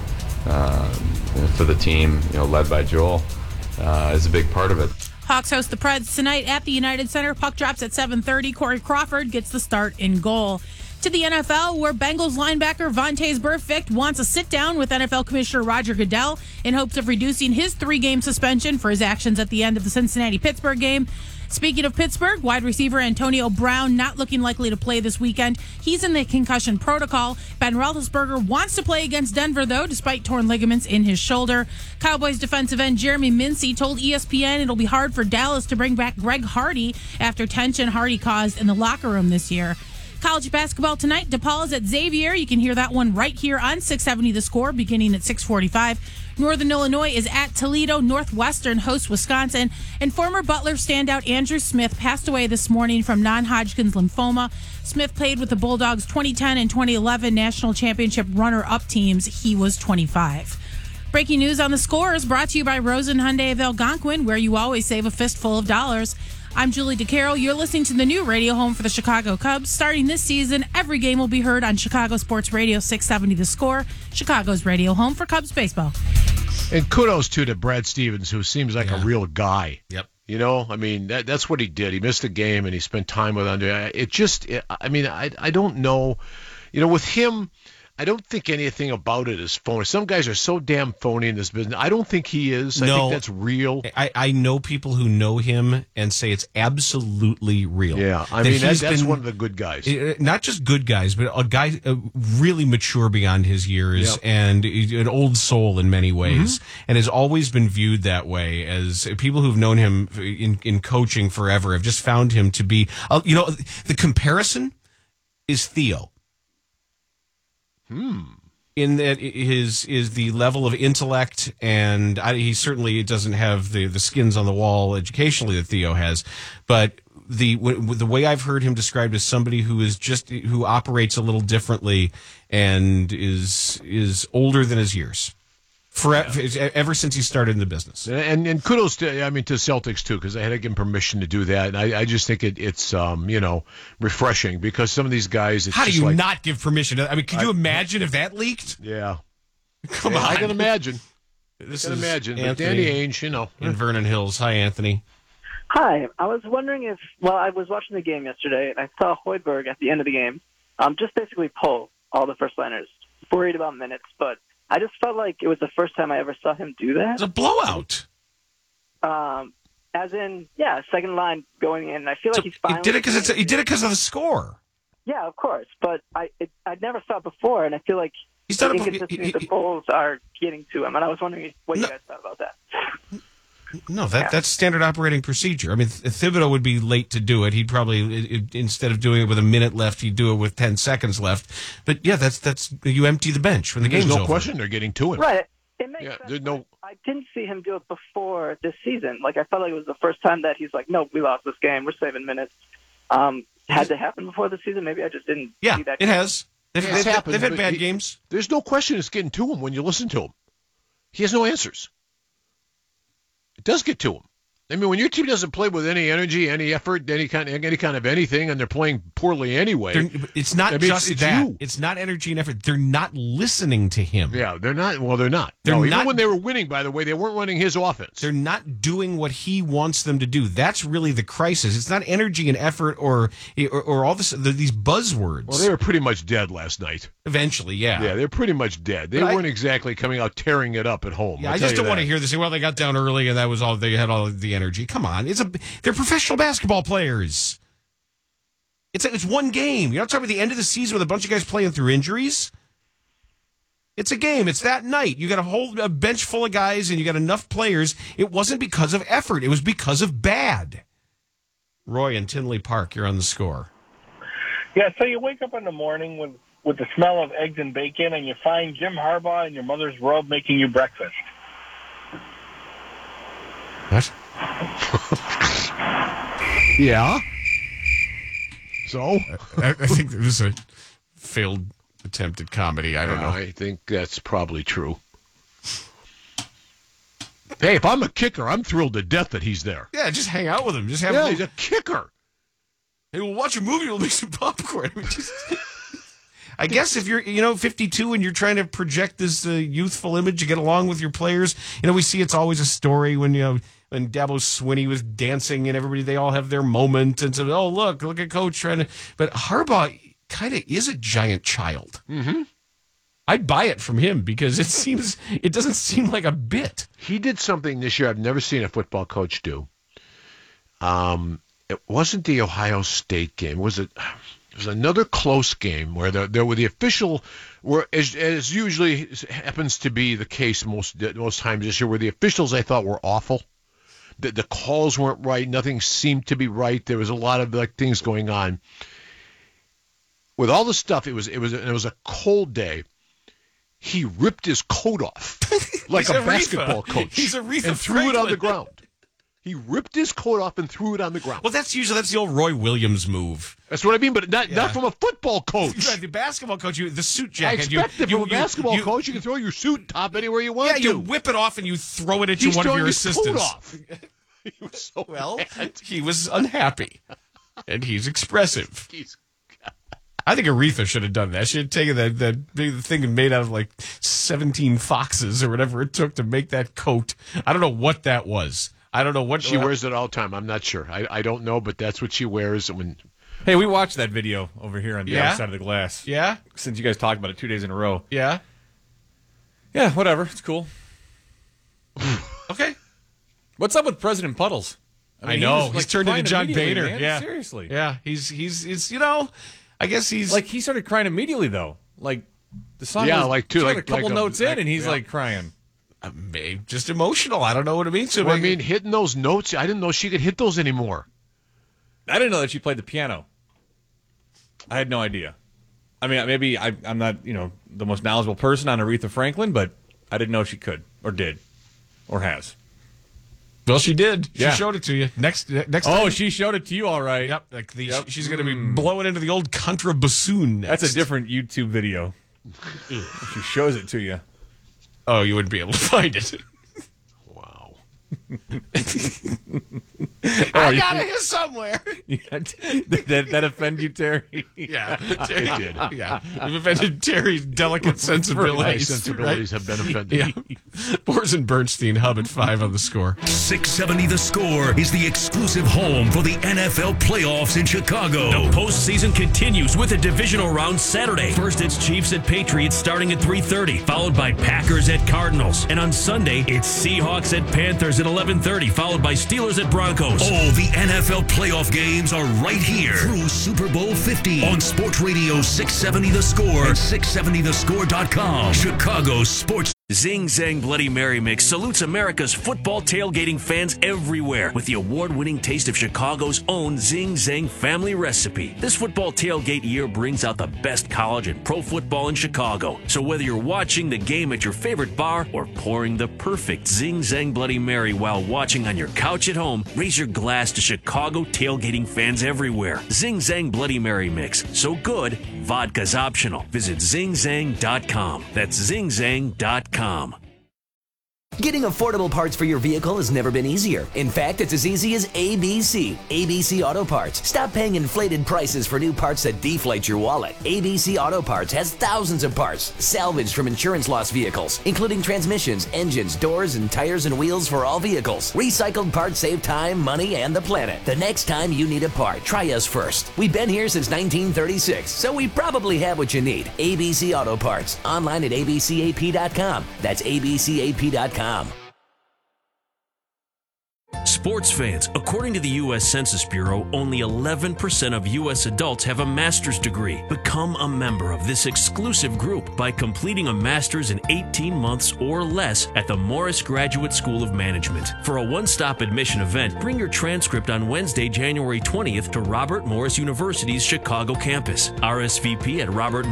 the team, you know, led by Joel, is a big part of it. Hawks host the Preds tonight at the United Center. Puck drops at 7:30. Corey Crawford gets the start in goal. To the NFL, where Bengals linebacker Vontaze Burfict wants a sit-down with NFL Commissioner Roger Goodell in hopes of reducing his 3-game suspension for his actions at the end of the Cincinnati-Pittsburgh game. Speaking of Pittsburgh, wide receiver Antonio Brown not looking likely to play this weekend. He's in the concussion protocol. Ben Roethlisberger wants to play against Denver, though, despite torn ligaments in his shoulder. Cowboys defensive end Jeremy Mincey told ESPN it'll be hard for Dallas to bring back Greg Hardy after tension Hardy caused in the locker room this year. College basketball tonight. DePaul is at Xavier. You can hear that one right here on 670 The Score, beginning at 6:45. Northern Illinois is at Toledo. Northwestern hosts Wisconsin. And former Butler standout Andrew Smith passed away this morning from non-Hodgkin's lymphoma. Smith played with the Bulldogs' 2010 and 2011 national championship runner-up teams. He was 25. Breaking news on The Score is brought to you by Rosen Hyundai of Algonquin, where you always save a fistful of dollars. I'm Julie DeCaro. You're listening to the new radio home for the Chicago Cubs. Starting this season, every game will be heard on Chicago Sports Radio 670 The Score, Chicago's radio home for Cubs baseball. And kudos to Brad Stevens, who seems like a real guy. Yep. You know, I mean, that's what he did. He missed a game and he spent time with Andre. I don't know. You know, with him, I don't think anything about it is phony. Some guys are so damn phony in this business. I don't think he is. I think that's real. I know people who know him and say it's absolutely real. Yeah, I mean, that's one of the good guys. Not just good guys, but a guy really mature beyond his years and an old soul in many ways, and has always been viewed that way. As people who've known him in coaching forever have just found him to be, the comparison is Theo. In that his is the level of intellect, and he certainly doesn't have the skins on the wall educationally that Theo has, but the way I've heard him described as somebody who operates a little differently and is older than his years. Ever since he started in the business, and kudos to Celtics too, because I had to give him permission to do that. And I just think it's refreshing, because some of these guys. How do you not give permission? Could you imagine if that leaked? Yeah, come on. I can imagine. Anthony But Danny Ainge, in Vernon Hills. Hi, Anthony. Hi, I was wondering I was watching the game yesterday, and I saw Hoiberg at the end of the game just basically pull all the first liners. Worried about minutes, but I just felt like it was the first time I ever saw him do that. It's a blowout. As in, second line going in. I feel like he's finally... He did it because of the score. Yeah, of course, but I never saw it before, and I feel like the pulls are getting to him, and I was wondering what you guys thought about that. No, that's standard operating procedure. Thibodeau would be late to do it. He'd probably, instead of doing it with a minute left, he'd do it with 10 seconds left. But yeah, that's you empty the bench when the game's over. There's no question they're getting to him. Right. It makes sense. I didn't see him do it before this season. Like, I felt like it was the first time that he's like, nope, we lost this game. We're saving minutes. Had to happen before the season. Maybe I just didn't see that. It has. They've had bad games. There's no question it's getting to him when you listen to him. He has no answers. It does get to him. When your team doesn't play with any energy, any effort, any kind of anything, and they're playing poorly anyway, it's not just that. It's not energy and effort. They're not listening to him. Yeah, they're not. Well, they're not. Even when they were winning, by the way, they weren't running his offense. They're not doing what he wants them to do. That's really the crisis. It's not energy and effort or all this these buzzwords. Well, they were pretty much dead last night. Eventually, yeah. Yeah, they're pretty much dead. They weren't exactly coming out tearing it up at home. Yeah, I just don't want to hear this. Well, they got down early, and that was all. They had all the energy. Come on, they're professional basketball players. It's one game. You're not talking about the end of the season with a bunch of guys playing through injuries. It's a game. It's that night. You got a bench full of guys, and you got enough players. It wasn't because of effort. It was because of bad. Roy in Tinley Park, you're on the Score. Yeah, so you wake up in the morning with the smell of eggs and bacon, and you find Jim Harbaugh in your mother's robe making you breakfast. What? Yeah. So? I think this is a failed attempt at comedy. I don't know. I think that's probably true. Hey, if I'm a kicker, I'm thrilled to death that he's there. Yeah, just hang out with him. Just have him. He's a kicker. Hey, we'll watch a movie. We'll make some popcorn. I guess if you're, 52 and you're trying to project this youthful image, you get along with your players. We see it's always a story when Dabo Swinney was dancing and they all have their moment and so, look at Coach trying to. But Harbaugh kind of is a giant child. Mm-hmm. I'd buy it from him because it doesn't seem like a bit. He did something this year I've never seen a football coach do. It wasn't the Ohio State game. It was another close game where there were the official, where as usually happens to be the case most times this year, where the officials I thought were awful. The calls weren't right. Nothing seemed to be right. There was a lot of things going on. With all the stuff, it was a cold day. He ripped his coat off like a basketball coach. He's a Reefa and threw it on the ground. He ripped his coat off and threw it on the ground. Well, that's the old Roy Williams move. That's what I mean, but not from a football coach. Right, the basketball coach, the suit jacket. I expect from a basketball coach, you can throw your suit top anywhere you want to. Yeah, you whip it off and you throw it at one of your assistants. Coat off. He was so mad. He was unhappy, and he's expressive. I think Aretha should have done that. She had taken that big thing made out of like 17 foxes or whatever it took to make that coat. I don't know what that was. I don't know what she wears it all the time. I'm not sure. I don't know, but that's what she wears. Hey, we watched that video over here on the other side of the glass. Yeah? Since you guys talked about it 2 days in a row. Yeah? Yeah, whatever. It's cool. Okay. What's up with President Puddles? I know. He's turned into John Boehner. Man. Yeah. Seriously. Yeah. He's I guess he's... Like, he started crying immediately, though. Like, the song was a couple notes in, and he's, crying. Just emotional. I don't know what it means. Hitting those notes, I didn't know she could hit those anymore. I didn't know that she played the piano. I had no idea. I mean, maybe I'm not, the most knowledgeable person on Aretha Franklin, but I didn't know she could or did or has. Well, she did. She Yeah. showed it to you. Next time. Oh, she showed it to you, all right. Yep. She's going to be blowing into the old contrabassoon next. That's a different YouTube video. She shows it to you. Oh, you wouldn't be able to find it. Wow. I got it here somewhere. That offend you, Terry? Yeah, Terry did. Yeah, you've offended Terry's delicate sensibilities. My sensibilities have been offended. Yeah. Boers and Bernstein, Hub at 5 on the Score. 670 The Score is the exclusive home for the NFL playoffs in Chicago. The postseason continues with a divisional round Saturday. First, it's Chiefs at Patriots starting at 3:30, followed by Packers at Cardinals. And on Sunday, it's Seahawks at Panthers at 11:30, followed by Steelers at Broncos. All the NFL playoff games are right here through Super Bowl 50 on Sports Radio 670 The Score and 670thescore.com. Chicago Sports. Zing Zang Bloody Mary Mix salutes America's football tailgating fans everywhere with the award-winning taste of Chicago's own Zing Zang family recipe. This football tailgate year brings out the best college and pro football in Chicago. So whether you're watching the game at your favorite bar or pouring the perfect Zing Zang Bloody Mary while watching on your couch at home, raise your glass to Chicago tailgating fans everywhere. Zing Zang Bloody Mary Mix. So good, vodka's optional. Visit zingzang.com. That's zingzang.com. Getting affordable parts for your vehicle has never been easier. In fact, it's as easy as ABC. ABC Auto Parts. Stop paying inflated prices for new parts that deflate your wallet. ABC Auto Parts has thousands of parts salvaged from insurance loss vehicles, including transmissions, engines, doors, and tires and wheels for all vehicles. Recycled parts save time, money, and the planet. The next time you need a part, try us first. We've been here since 1936, so we probably have what you need. ABC Auto Parts. Online at abcap.com. That's abcap.com. Sports fans, according to the U.S. Census Bureau, only 11% of U.S. adults have a master's degree. Become a member of this exclusive group by completing a master's in 18 months or less at the Morris Graduate School of Management. For a one-stop admission event, bring your transcript on Wednesday, January 20th to Robert Morris University's Chicago campus. RSVP at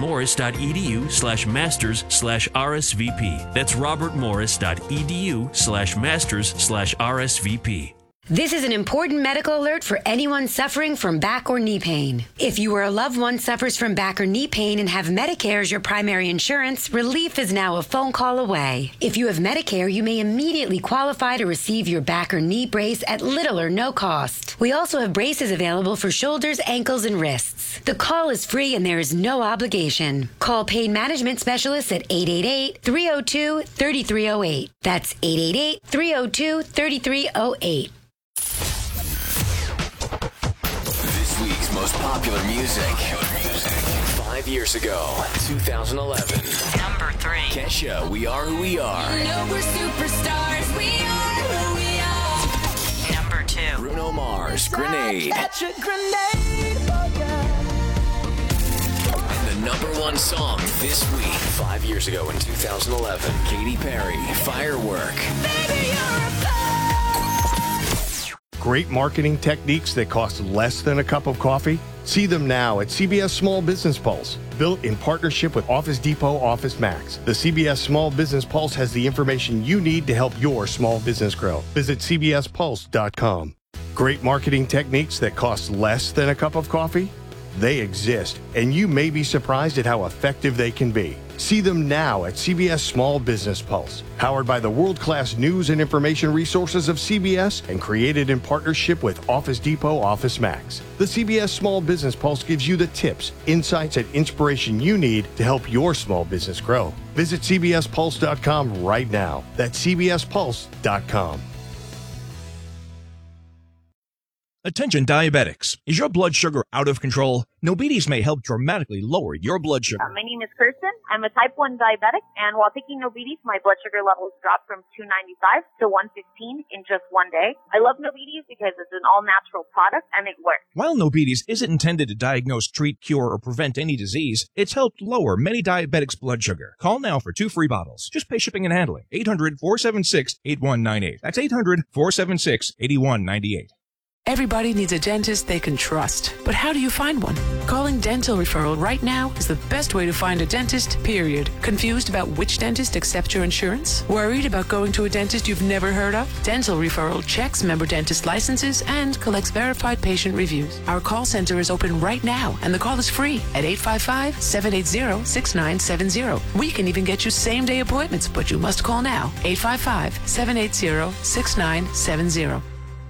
robertmorris.edu/masters/RSVP. That's robertmorris.edu/masters/RSVP. This is an important medical alert for anyone suffering from back or knee pain. If you or a loved one suffers from back or knee pain and have Medicare as your primary insurance, relief is now a phone call away. If you have Medicare, you may immediately qualify to receive your back or knee brace at little or no cost. We also have braces available for shoulders, ankles, and wrists. The call is free and there is no obligation. Call Pain Management Specialists at 888-302-3308. That's 888-302-3308. This week's most popular music. 5 years ago, 2011. Number 3. Kesha, We Are Who We Are. You know we're superstars. We are who we are. Number 2. Bruno Mars, Grenade. That's a grenade. And the number 1 song this week, 5 years ago in 2011. Katy Perry, Firework. Baby, you're a Great marketing techniques that cost less than a cup of coffee? See them now at CBS Small Business Pulse. Built in partnership with Office Depot Office Max, the CBS Small Business Pulse has the information you need to help your small business grow. Visit cbspulse.com. Great marketing techniques that cost less than a cup of coffee? They exist, and you may be surprised at how effective they can be. See them now at CBS Small Business Pulse, powered by the world-class news and information resources of CBS and created in partnership with Office Depot Office Max. The CBS Small Business Pulse gives you the tips, insights, and inspiration you need to help your small business grow. Visit cbspulse.com right now. That's cbspulse.com. Attention diabetics. Is your blood sugar out of control? Nobides may help dramatically lower your blood sugar. My name is Kirsten. I'm a type 1 diabetic, and while taking Nobides, my blood sugar levels dropped from 295 to 115 in just one day. I love Nobides because it's an all-natural product, and it works. While Nobides isn't intended to diagnose, treat, cure, or prevent any disease, it's helped lower many diabetics' blood sugar. Call now for 2 free bottles. Just pay shipping and handling. 800-476-8198. That's 800-476-8198. Everybody needs a dentist they can trust. But how do you find one? Calling Dental Referral right now is the best way to find a dentist, period. Confused about which dentist accepts your insurance? Worried about going to a dentist you've never heard of? Dental Referral checks member dentist licenses and collects verified patient reviews. Our call center is open right now, and the call is free at 855-780-6970. We can even get you same-day appointments, but you must call now. 855-780-6970.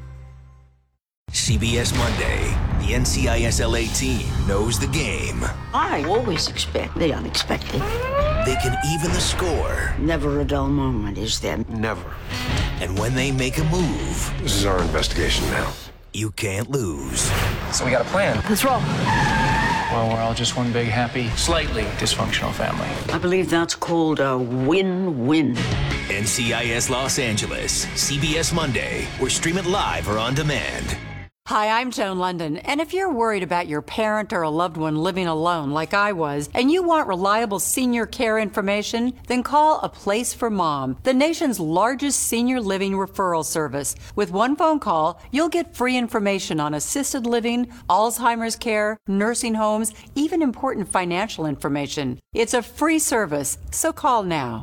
CBS Monday. The NCIS LA team knows the game. I always expect the unexpected. They can even the score. Never a dull moment, is there? Never. And when they make a move... This is our investigation now. You can't lose. So we got a plan. Let's roll. Well, we're all just one big, happy, slightly dysfunctional family. I believe that's called a win-win. NCIS Los Angeles. CBS Monday. Or stream it live or on demand. Hi, I'm Joan London, and if you're worried about your parent or a loved one living alone like I was, and you want reliable senior care information, then call A Place for Mom, the nation's largest senior living referral service. With one phone call, you'll get free information on assisted living, Alzheimer's care, nursing homes, even important financial information. It's a free service, so call now.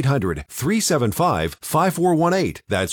1-800-375-5418. That's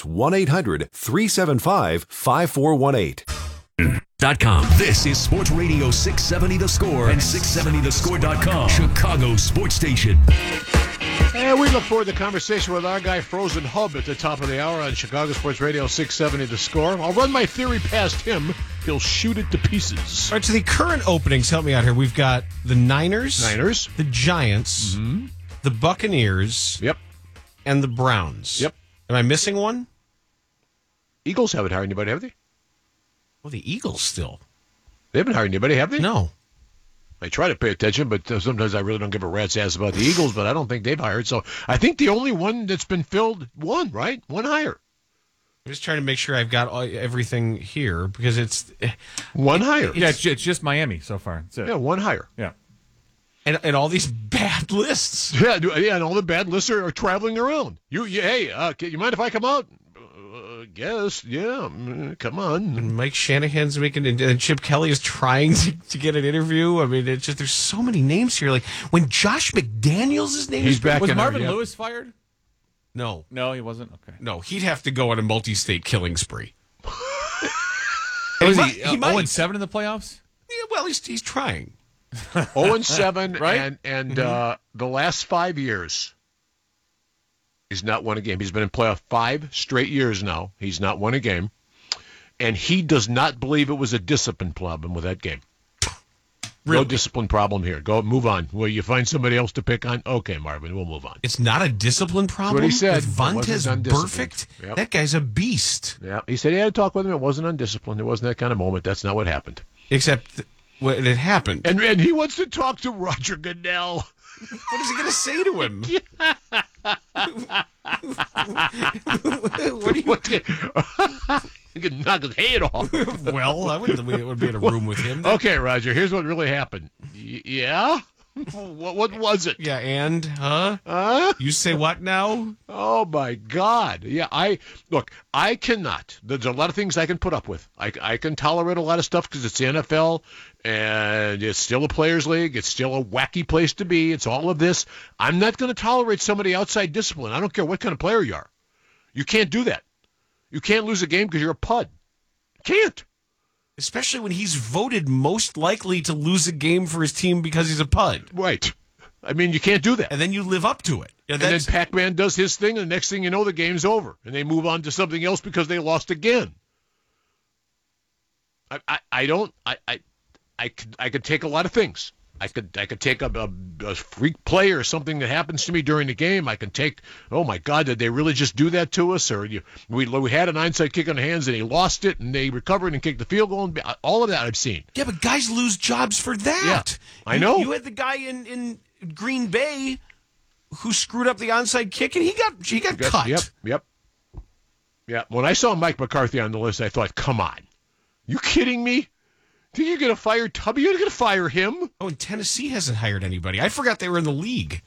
1-800-375-5418. This is Sports Radio 670 The Score and 670thescore.com. Chicago Sports Station. And we look forward to the conversation with our guy Frozen Hub at the top of the hour on Chicago Sports Radio 670 The Score. I'll run my theory past him. He'll shoot it to pieces. All right, so the current openings, help me out here. We've got the Niners, the Giants, the Buccaneers, and the Browns. Yep. Am I missing one? Eagles haven't hired anybody, have they? Well, the Eagles still. They haven't hired anybody, have they? No. I try to pay attention, but sometimes I really don't give a rat's ass about the Eagles, but I don't think they've hired. So I think the only one that's been filled, one hire. I'm just trying to make sure I've got everything here because it's... One hire. Yeah, it's just Miami so far. That's it. Yeah, one hire. Yeah. And all these bad lists. Yeah, and all the bad lists are traveling around. Hey, you mind if I come out? Guess, yeah, come on. And Mike Shanahan's making, and Chip Kelly is trying to get an interview. I mean, it's just, there's so many names here. Like, when Josh McDaniels' name is back. Was Marvin Lewis fired? No. No, he wasn't? Okay. No, he'd have to go on a multi-state killing spree. Was he 0-7 in the playoffs? Yeah, well, he's trying. 0-7, right? And the last 5 years, he's not won a game. He's been in playoff 5 straight years now. He's not won a game. And he does not believe it was a discipline problem with that game. Really? No discipline problem here. Go move on. Will you find somebody else to pick on? Okay, Marvin, we'll move on. It's not a discipline problem? That's what he said. With Vontaze Perfect? Yep. That guy's a beast. Yeah, he said he had to talk with him. It wasn't undisciplined. There wasn't that kind of moment. That's not what happened. Except when it happened. And he wants to talk to Roger Goodell. What is he going to say to him? What do you... You can knock his head off. Well, I would be in a room with him. Okay, Roger, here's what really happened. Yeah? What was it? Yeah, and? Huh? You say what now? Oh, my God. Yeah, I cannot. There's a lot of things I can put up with. I can tolerate a lot of stuff because it's the NFL, and it's still a players' league. It's still a wacky place to be. It's all of this. I'm not going to tolerate somebody outside discipline. I don't care what kind of player you are. You can't do that. You can't lose a game because you're a pud. Can't. Especially when he's voted most likely to lose a game for his team because he's a pud. Right. I mean, you can't do that. And then you live up to it. Yeah, and then Pac-Man does his thing, and the next thing you know, the game's over. And they move on to something else because they lost again. I could take a lot of things. I could take a freak play or something that happens to me during the game. I can take, oh my God, did they really just do that to us? Or we had an onside kick on the hands and he lost it and they recovered and kicked the field goal. And all of that I've seen. Yeah, but guys lose jobs for that. Yeah, I know. You had the guy in Green Bay who screwed up the onside kick and he got cut. Yep. When I saw Mike McCarthy on the list, I thought, come on, you kidding me? Think you're going to fire Tubby? You're going to fire him? Oh, and Tennessee hasn't hired anybody. I forgot they were in the league.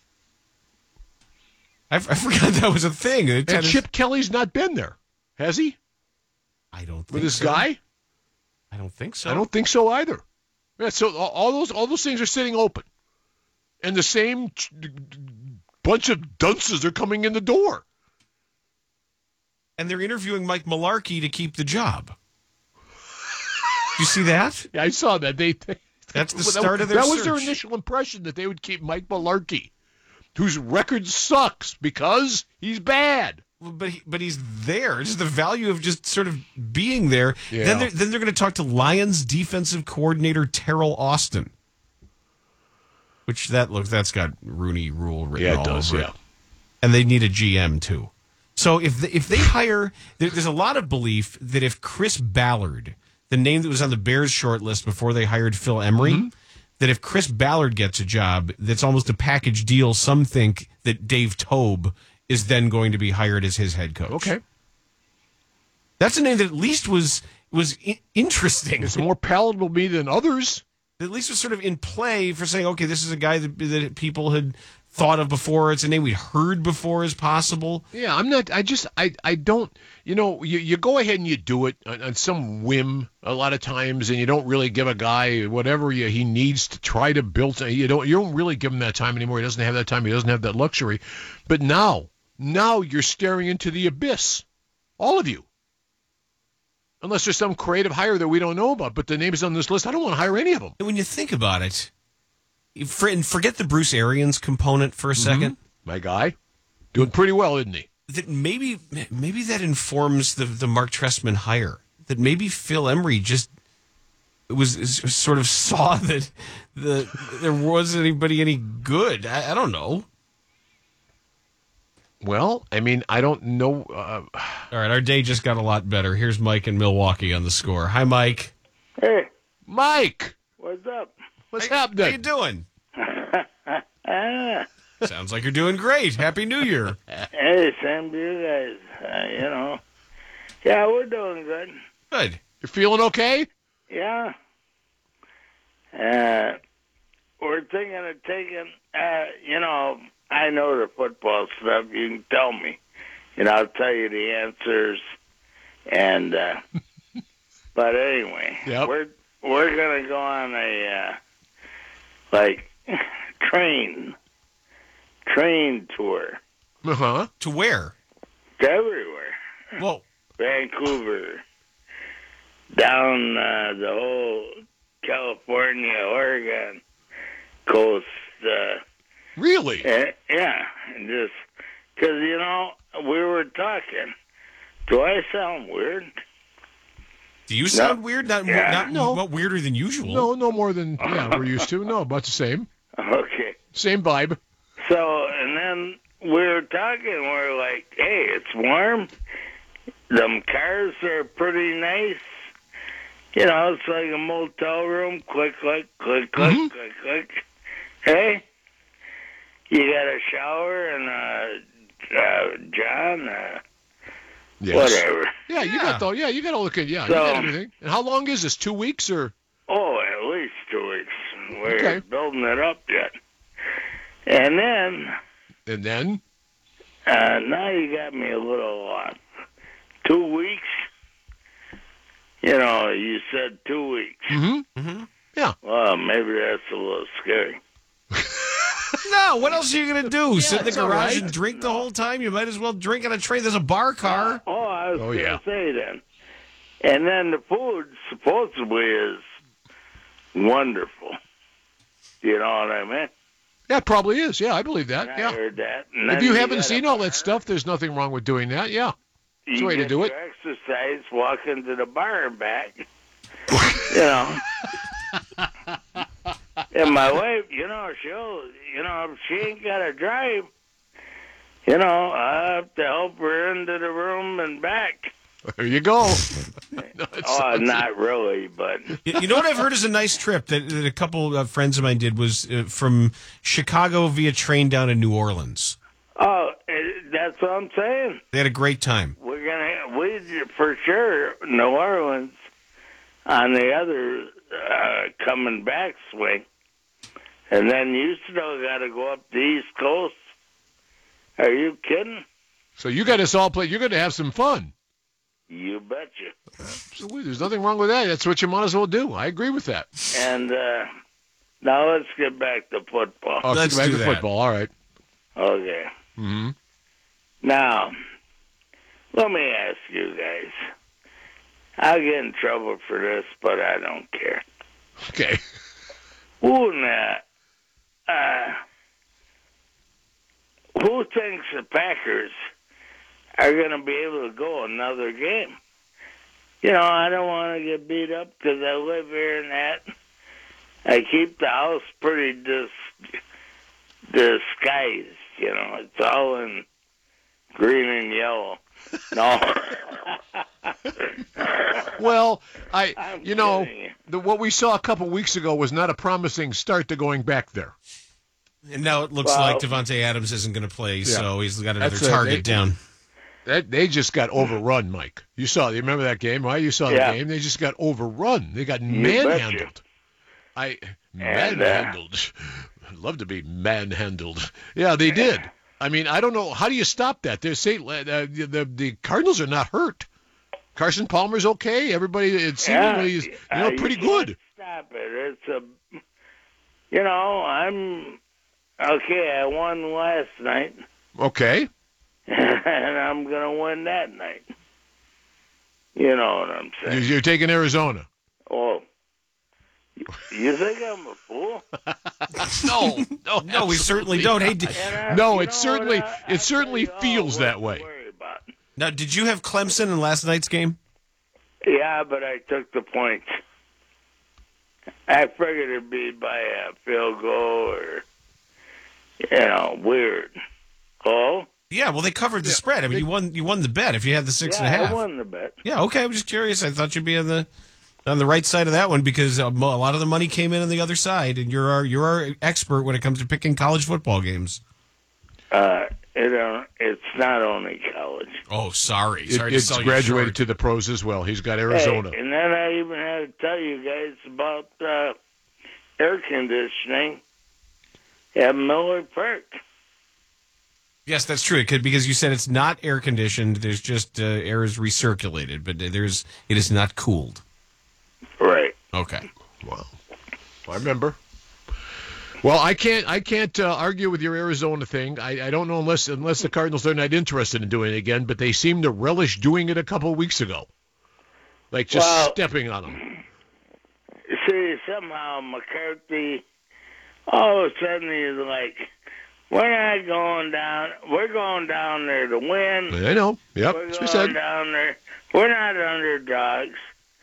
I forgot that was a thing. And Chip Kelly's not been there, has he? I don't think with this so. guy? I don't think so. I don't think so either. Yeah, so all those things are sitting open, and the same bunch of dunces are coming in the door. And they're interviewing Mike Mularkey to keep the job. Did you see that? Yeah, I saw that. That's the start of their search. That was their initial impression, that they would keep Mike Mularkey, whose record sucks because he's bad. But he's there. Just the value of just sort of being there. Yeah. Then they're going to talk to Lions defensive coordinator Terrell Austin, that's got Rooney Rule written all over it. And they need a GM too. So if they hire, there's a lot of belief that if Chris Ballard, the name that was on the Bears short list before they hired Phil Emery, that if Chris Ballard gets a job, that's almost a package deal. Some think that Dave Tobe is then going to be hired as his head coach. Okay. That's a name that at least was interesting. It's more palatable to me than others. At least was sort of in play for saying, okay, this is a guy that people had thought of before. It's a name we'd heard before as possible. Yeah, I don't, you go ahead and you do it on some whim a lot of times, and you don't really give a guy whatever he needs to try to build. You don't really give him that time anymore. He doesn't have that time. He doesn't have that luxury. But now you're staring into the abyss, all of you. Unless there's some creative hire that we don't know about, but the name is on this list. I don't want to hire any of them. And when you think about it, and forget the Bruce Arians component for a second. My guy, doing pretty well, isn't he? That maybe that informs the Mark Trestman hire. That maybe Phil Emery just sort of saw that there wasn't anybody any good. I don't know. Well, I mean, I don't know. All right, our day just got a lot better. Here's Mike in Milwaukee on the score. Hi, Mike. Hey. Mike. What's up? What's happening? How you doing? Sounds like you're doing great. Happy New Year. Hey, same to you guys. Yeah, we're doing good. Good. You're feeling okay? Yeah. We're thinking of taking, I know the football stuff. You can tell me. I'll tell you the answers. And, but anyway, we're going to go on a, train tour. Uh-huh. To where? To everywhere. Whoa. Vancouver. Down the whole California, Oregon coast. Really? Yeah. And just, because, we were talking. Do I sound weird? Do you sound weird? Not weirder than usual. No more than we're used to. No, about the same. Okay. Same vibe. So, and then we were talking, we're like, hey, it's warm. Them cars are pretty nice. It's like a motel room. Click, click, click, click, click, click. Hey, you got a shower and John, yes. Whatever. Yeah, you got all the good. Yeah, So, you got everything. And how long is this? 2 weeks or? Oh, at least 2 weeks. We're building it up yet. And then? Now you got me a little off. 2 weeks? You said 2 weeks. Mm-hmm. Yeah. Well, maybe that's a little scary. No, what else are you going to do? Sit in the it's all garage right. and drink the whole time? You might as well drink on a train. There's a bar car. I was going to say then. And then the food supposedly is wonderful. You know what I mean? Yeah, it probably is. Yeah, I believe that. And yeah. I heard that. And If then you haven't got seen all that stuff, there's nothing wrong with doing that. Yeah. It's a way to do it. You exercise, walk into the bar and back. And my wife, she'll, if she ain't got to drive, I have to help her into the room and back. There you go. Not really, but... You know what I've heard is a nice trip that a couple of friends of mine did was from Chicago via train down to New Orleans. Oh, that's what I'm saying. They had a great time. We for sure, New Orleans on the other coming back swing. And then you still got to go up the East Coast. Are you kidding? So you got us all play. You're going to have some fun. You betcha. Absolutely. There's nothing wrong with that. That's what you might as well do. I agree with that. And now let's get back to football. Oh, let's get back to football. All right. Okay. Mm-hmm. Now, let me ask you guys. I'll get in trouble for this, but I don't care. Okay. Who thinks the Packers are going to be able to go another game? You know, I don't want to get beat up because I live here and that. I keep the house pretty disguised, you know. It's all in green and yellow. No. Well, what we saw a couple weeks ago was not a promising start to going back there. And now it looks like Devontae Adams isn't going to play, so he's got another target down. They just got overrun, Mike. You remember that game, right? You saw the game. They just got overrun. They got manhandled. Manhandled. I'd love to be manhandled. Yeah, they did. I mean, I don't know. How do you stop that? The Cardinals are not hurt. Carson Palmer's okay. Everybody, it seemingly is pretty good. Stop it. I'm okay. I won last night. Okay. And I'm going to win that night. You know what I'm saying? You're taking Arizona. Oh. You think I'm a fool? No, we certainly don't. Hey, it certainly feels that way. Now, did you have Clemson in last night's game? Yeah, but I took the points. I figured it'd be by a field goal or, weird. Oh? Yeah, well, they covered the spread. I mean, you won the bet if you had the 6.5. I won the bet. Yeah, okay. I'm just curious. I thought you'd be on the right side of that one because a lot of the money came in on the other side, and you're our expert when it comes to picking college football games. It's not only college. Oh, sorry. It's graduated to the pros as well. He's got Arizona. Hey, and then I even had to tell you guys about air conditioning at Miller Park. Yes, that's true. It could because you said it's not air conditioned. There's just air is recirculated, but it is not cooled. Right. Okay. Wow. I remember. Well, I can't argue with your Arizona thing. I don't know unless the Cardinals are not interested in doing it again, but they seem to relish doing it a couple of weeks ago, like just stepping on them. See, somehow McCarthy, all of a sudden he's like, "We're not going down. We're going down there to win." I know. Yep. We're that's going what I said. down there. We're not underdogs.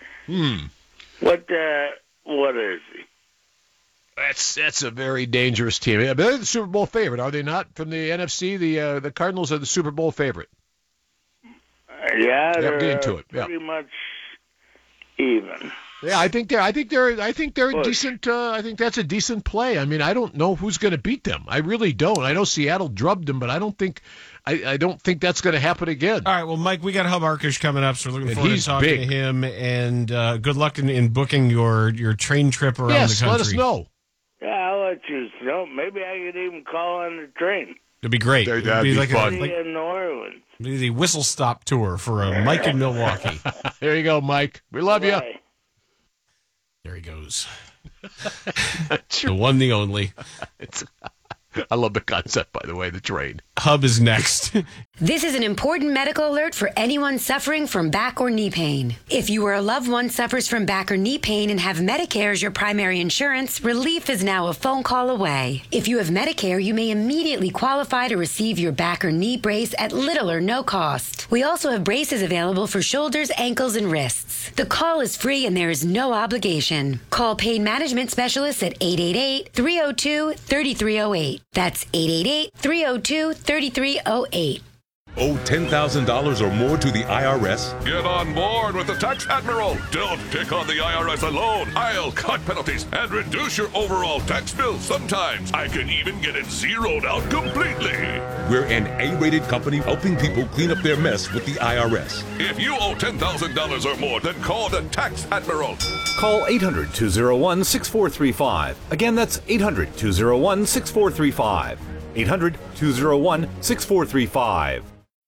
What is he? That's a very dangerous team. Yeah, but they're the Super Bowl favorite, are they not? From the NFC, the Cardinals are the Super Bowl favorite. Yeah, they're into it. Pretty much even. Yeah, I think they're decent. I think that's a decent play. I mean, I don't know who's going to beat them. I really don't. I know Seattle drubbed them, but I don't think that's going to happen again. All right, well, Mike, we got Hub Arkush coming up, so we're looking forward to talking to him. And good luck in booking your train trip around the country. Yes, let us know. Yeah, I'll let you know. Maybe I could even call on the train. It'd be great. That'd be like fun. In New Orleans. Be the whistle stop tour for Mike in Milwaukee. There you go, Mike. We love you. There he goes. The one, the only. I love the concept, by the way, the train. Hub is next. This is an important medical alert for anyone suffering from back or knee pain. If you or a loved one suffers from back or knee pain and have Medicare as your primary insurance, relief is now a phone call away. If you have Medicare, you may immediately qualify to receive your back or knee brace at little or no cost. We also have braces available for shoulders, ankles, and wrists. The call is free and there is no obligation. Call Pain Management Specialists at 888-302-3308. That's 888-302-3308. Owe $10,000 or more to the IRS? Get on board with the Tax Admiral. Don't pick on the IRS alone. I'll cut penalties and reduce your overall tax bill. Sometimes I can even get it zeroed out completely. We're an A-rated company helping people clean up their mess with the IRS. If you owe $10,000 or more, then call the Tax Admiral. Call 800-201-6435. Again, that's 800-201-6435. 800-201-6435.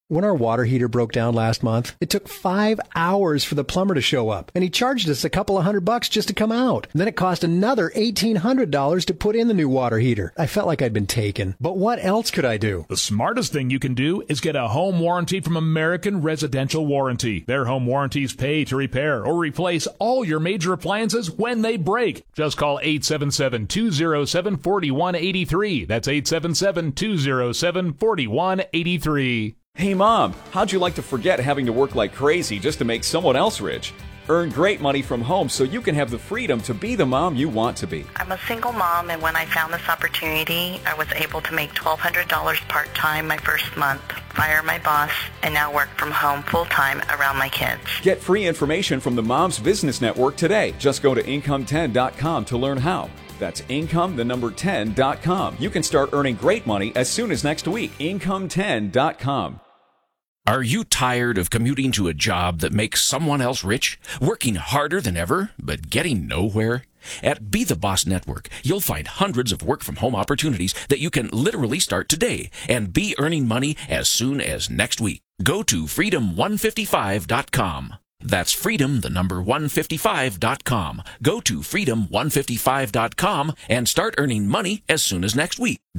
When our water heater broke down last month, it took 5 hours for the plumber to show up, and he charged us a couple of $100 just to come out. And then it cost another $1,800 to put in the new water heater. I felt like I'd been taken. But what else could I do? The smartest thing you can do is get a home warranty from American Residential Warranty. Their home warranties pay to repair or replace all your major appliances when they break. Just call 877-207-4183. That's 877-207-4183. Hey Mom, how'd you like to forget having to work like crazy just to make someone else rich? Earn great money from home so you can have the freedom to be the mom you want to be. I'm a single mom, and when I found this opportunity, I was able to make $1,200 part-time my first month, fire my boss, and now work from home full-time around my kids. Get free information from the Moms Business Network today. Just go to Income10.com to learn how. That's Income10.com. You can start earning great money as soon as next week. Income10.com. Are you tired of commuting to a job that makes someone else rich? Working harder than ever, but getting nowhere? At Be the Boss Network, you'll find hundreds of work-from-home opportunities that you can literally start today and be earning money as soon as next week. Go to freedom155.com. That's freedom, the number 155.com. Go to freedom155.com and start earning money as soon as next week.